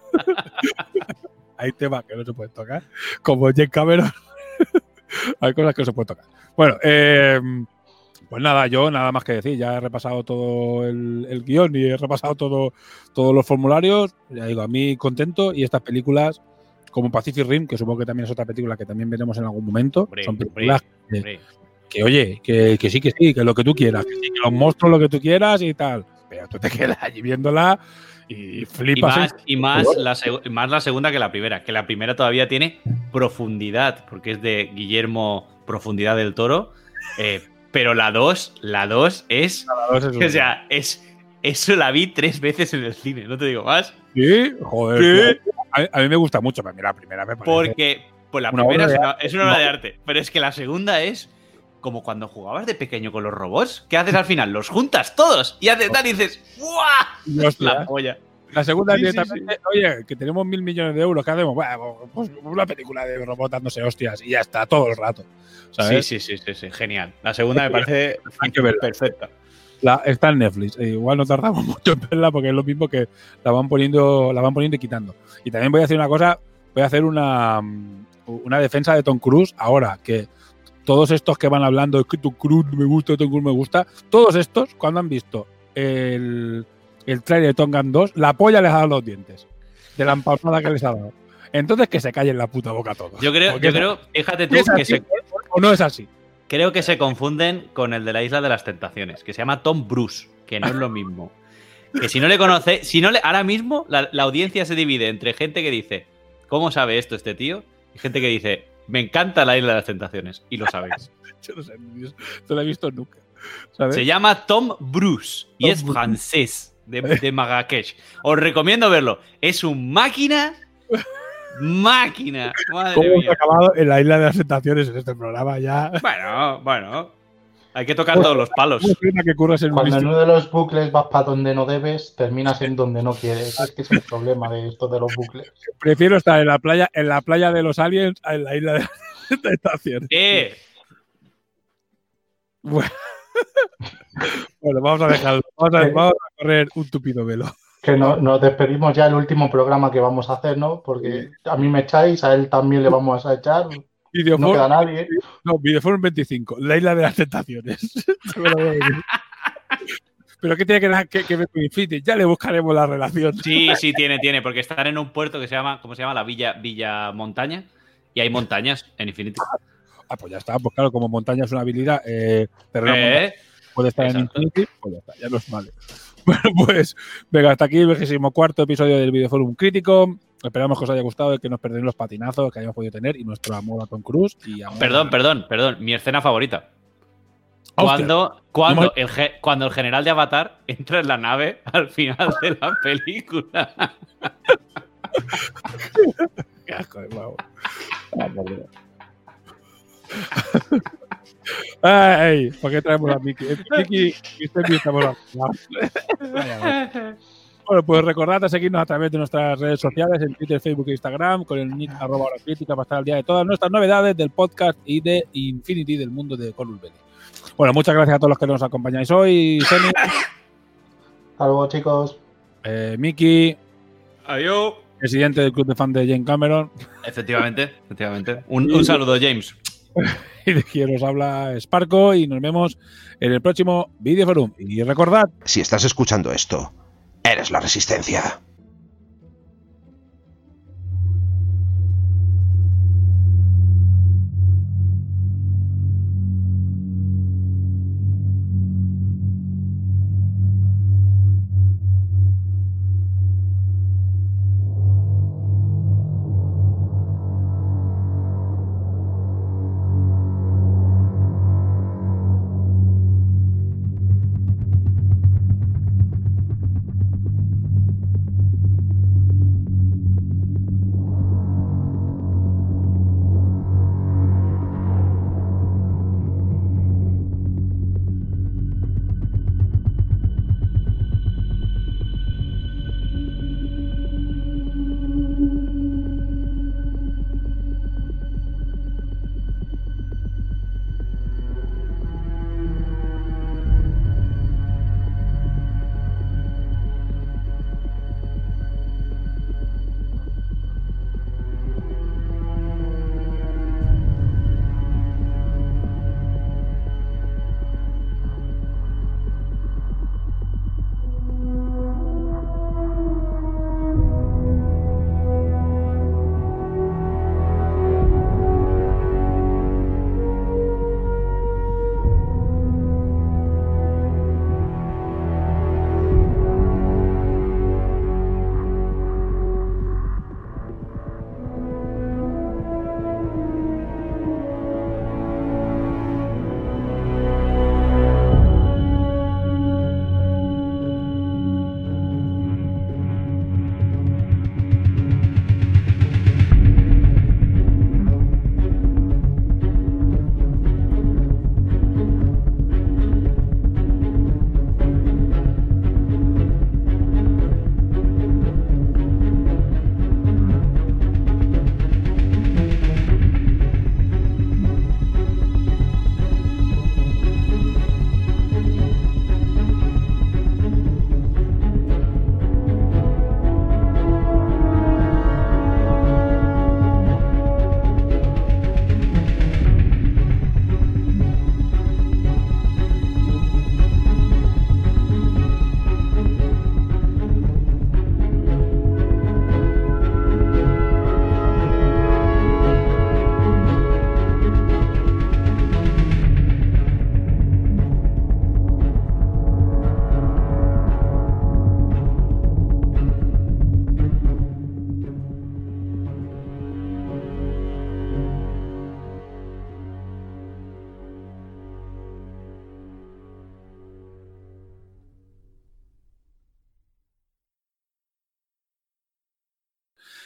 Hay temas que no se pueden tocar, como James Cameron. Hay cosas que no se pueden tocar. Bueno, eh, pues nada, yo nada más que decir. Ya he repasado todo el, el guión y he repasado todo, todos los formularios. Ya digo, a mí contento. Y estas películas, como Pacific Rim, que supongo que también es otra película que también veremos en algún momento, hombre, son películas hombre, hombre. Que, que, oye, que, que sí, que sí, que lo que tú quieras, que sí, que los monstruos lo que tú quieras y tal. Pero tú te quedas allí viéndola y flipas. Y más, y más, la, más la segunda que la primera, que la primera todavía tiene profundidad, porque es de Guillermo Profundidad del Toro, eh, pero la dos, la dos es, la dos es o sea, es, eso la vi tres veces en el cine, no te digo más. Sí, joder. ¿Sí? A, a mí me gusta mucho, pero mira, la primera me parece. Porque pues la una primera es una, arte, es una obra no. de arte, pero es que la segunda es como cuando jugabas de pequeño con los robots. ¿Qué haces al final? Los juntas todos y haces tal y dices ¡buah! La polla. La segunda sí, directamente, sí, sí. Oye, que tenemos mil millones de euros, ¿qué hacemos? Bueno, pues una película de robots dándose hostias y ya está, todo el rato. ¿sabes? Sí, sí, sí, sí, sí, genial. La segunda me parece hay que verla. Perfecta. La, está en Netflix. Igual no tardamos mucho en verla porque es lo mismo que la van poniendo, la van poniendo y quitando. Y también voy a hacer una cosa, voy a hacer una, una defensa de Tom Cruise ahora, que todos estos que van hablando, es que Tom Cruise me gusta, Tom Cruise me gusta, todos estos, cuando han visto el, el trailer de Top Gun dos, la polla les ha dado los dientes de la empalmada que les ha dado. Entonces que se callen la puta boca todos. Yo creo, yo creo, fíjate tú, que se, o no es así. Creo que se confunden con el de la Isla de las Tentaciones, que se llama Tom Bruce, que no es lo mismo. Que si no le conoce, si no le, ahora mismo la, la audiencia se divide entre gente que dice, ¿cómo sabe esto este tío? Y gente que dice, Me encanta la Isla de las Tentaciones, y lo sabéis. Yo no sé, no lo he visto nunca. ¿Sabes? Se llama Tom Bruce y Tom es Bruce. francés, de, de Marrakech. Os recomiendo verlo. Es un máquina. Máquina. Madre ¿Cómo hemos mía. acabado en la Isla de las Tentaciones en este programa ya? Bueno, bueno. Hay que tocar todos los palos. ¿Cómo pena que curras en un Cuando en instituto? uno de los bucles vas para donde no debes, terminas en donde no quieres. Es que es el problema de esto de los bucles. Prefiero estar en la playa, en la playa de los aliens a en la Isla de las Tentaciones. Eh, Bueno. Bueno, vamos a dejarlo. Vamos a, vamos a correr un tupido velo. Que no, nos despedimos ya el último programa que vamos a hacer, ¿no? Porque a mí me echáis, a él también le vamos a echar. No queda nadie. No, Videoforum veinticinco, la Isla de las Tentaciones. Pero ¿qué tiene que, ver- que, que ver con Infinity? Ya le buscaremos la relación. sí, sí, tiene, tiene. Porque están en un puerto que se llama, ¿cómo se llama? La Villa, Villa Montaña. Y hay montañas en Infinity. Ah, pues ya está. Pues claro, como montaña es una habilidad, eh, terreno Eh, puede estar exacto. en Infinity, pues ya está, ya no es malo. Bueno, pues venga, hasta aquí el vigésimo cuarto episodio del Videoforum Crítico. Esperamos que os haya gustado y que nos perdáis los patinazos que hayamos podido tener y nuestro amor a Tom Cruise. Y amor Perdón, a- perdón, perdón. Mi escena favorita. Hostia. Cuando, cuando, Hemos- el, ge- cuando el general de Avatar entra en la nave al final de la película. Qué asco de huevo. Ah, por Dios. Ay, ¿por qué traemos a Miki? Miki y Steffi estamos a- Vaya, vaya. Bueno, pues recordad a seguirnos a través de nuestras redes sociales, en Twitter, Facebook e Instagram, con el nick arroba hora crítica para estar al día de todas nuestras novedades del podcast y de Infinity, del mundo de Call of Duty. Bueno, muchas gracias a todos los que nos acompañáis hoy. Semi, Hasta luego, chicos. eh, Miki, Adiós. presidente del club de fan de Jane Cameron, Efectivamente, efectivamente. Un, un saludo, James. y de quien os habla Sparko, y nos vemos en el próximo Videoforum. Y recordad, Si estás escuchando esto, eres la resistencia.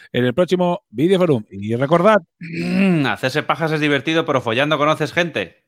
en el próximo Videoforum. Y recordad... Hacerse pajas es divertido, pero follando conoces gente.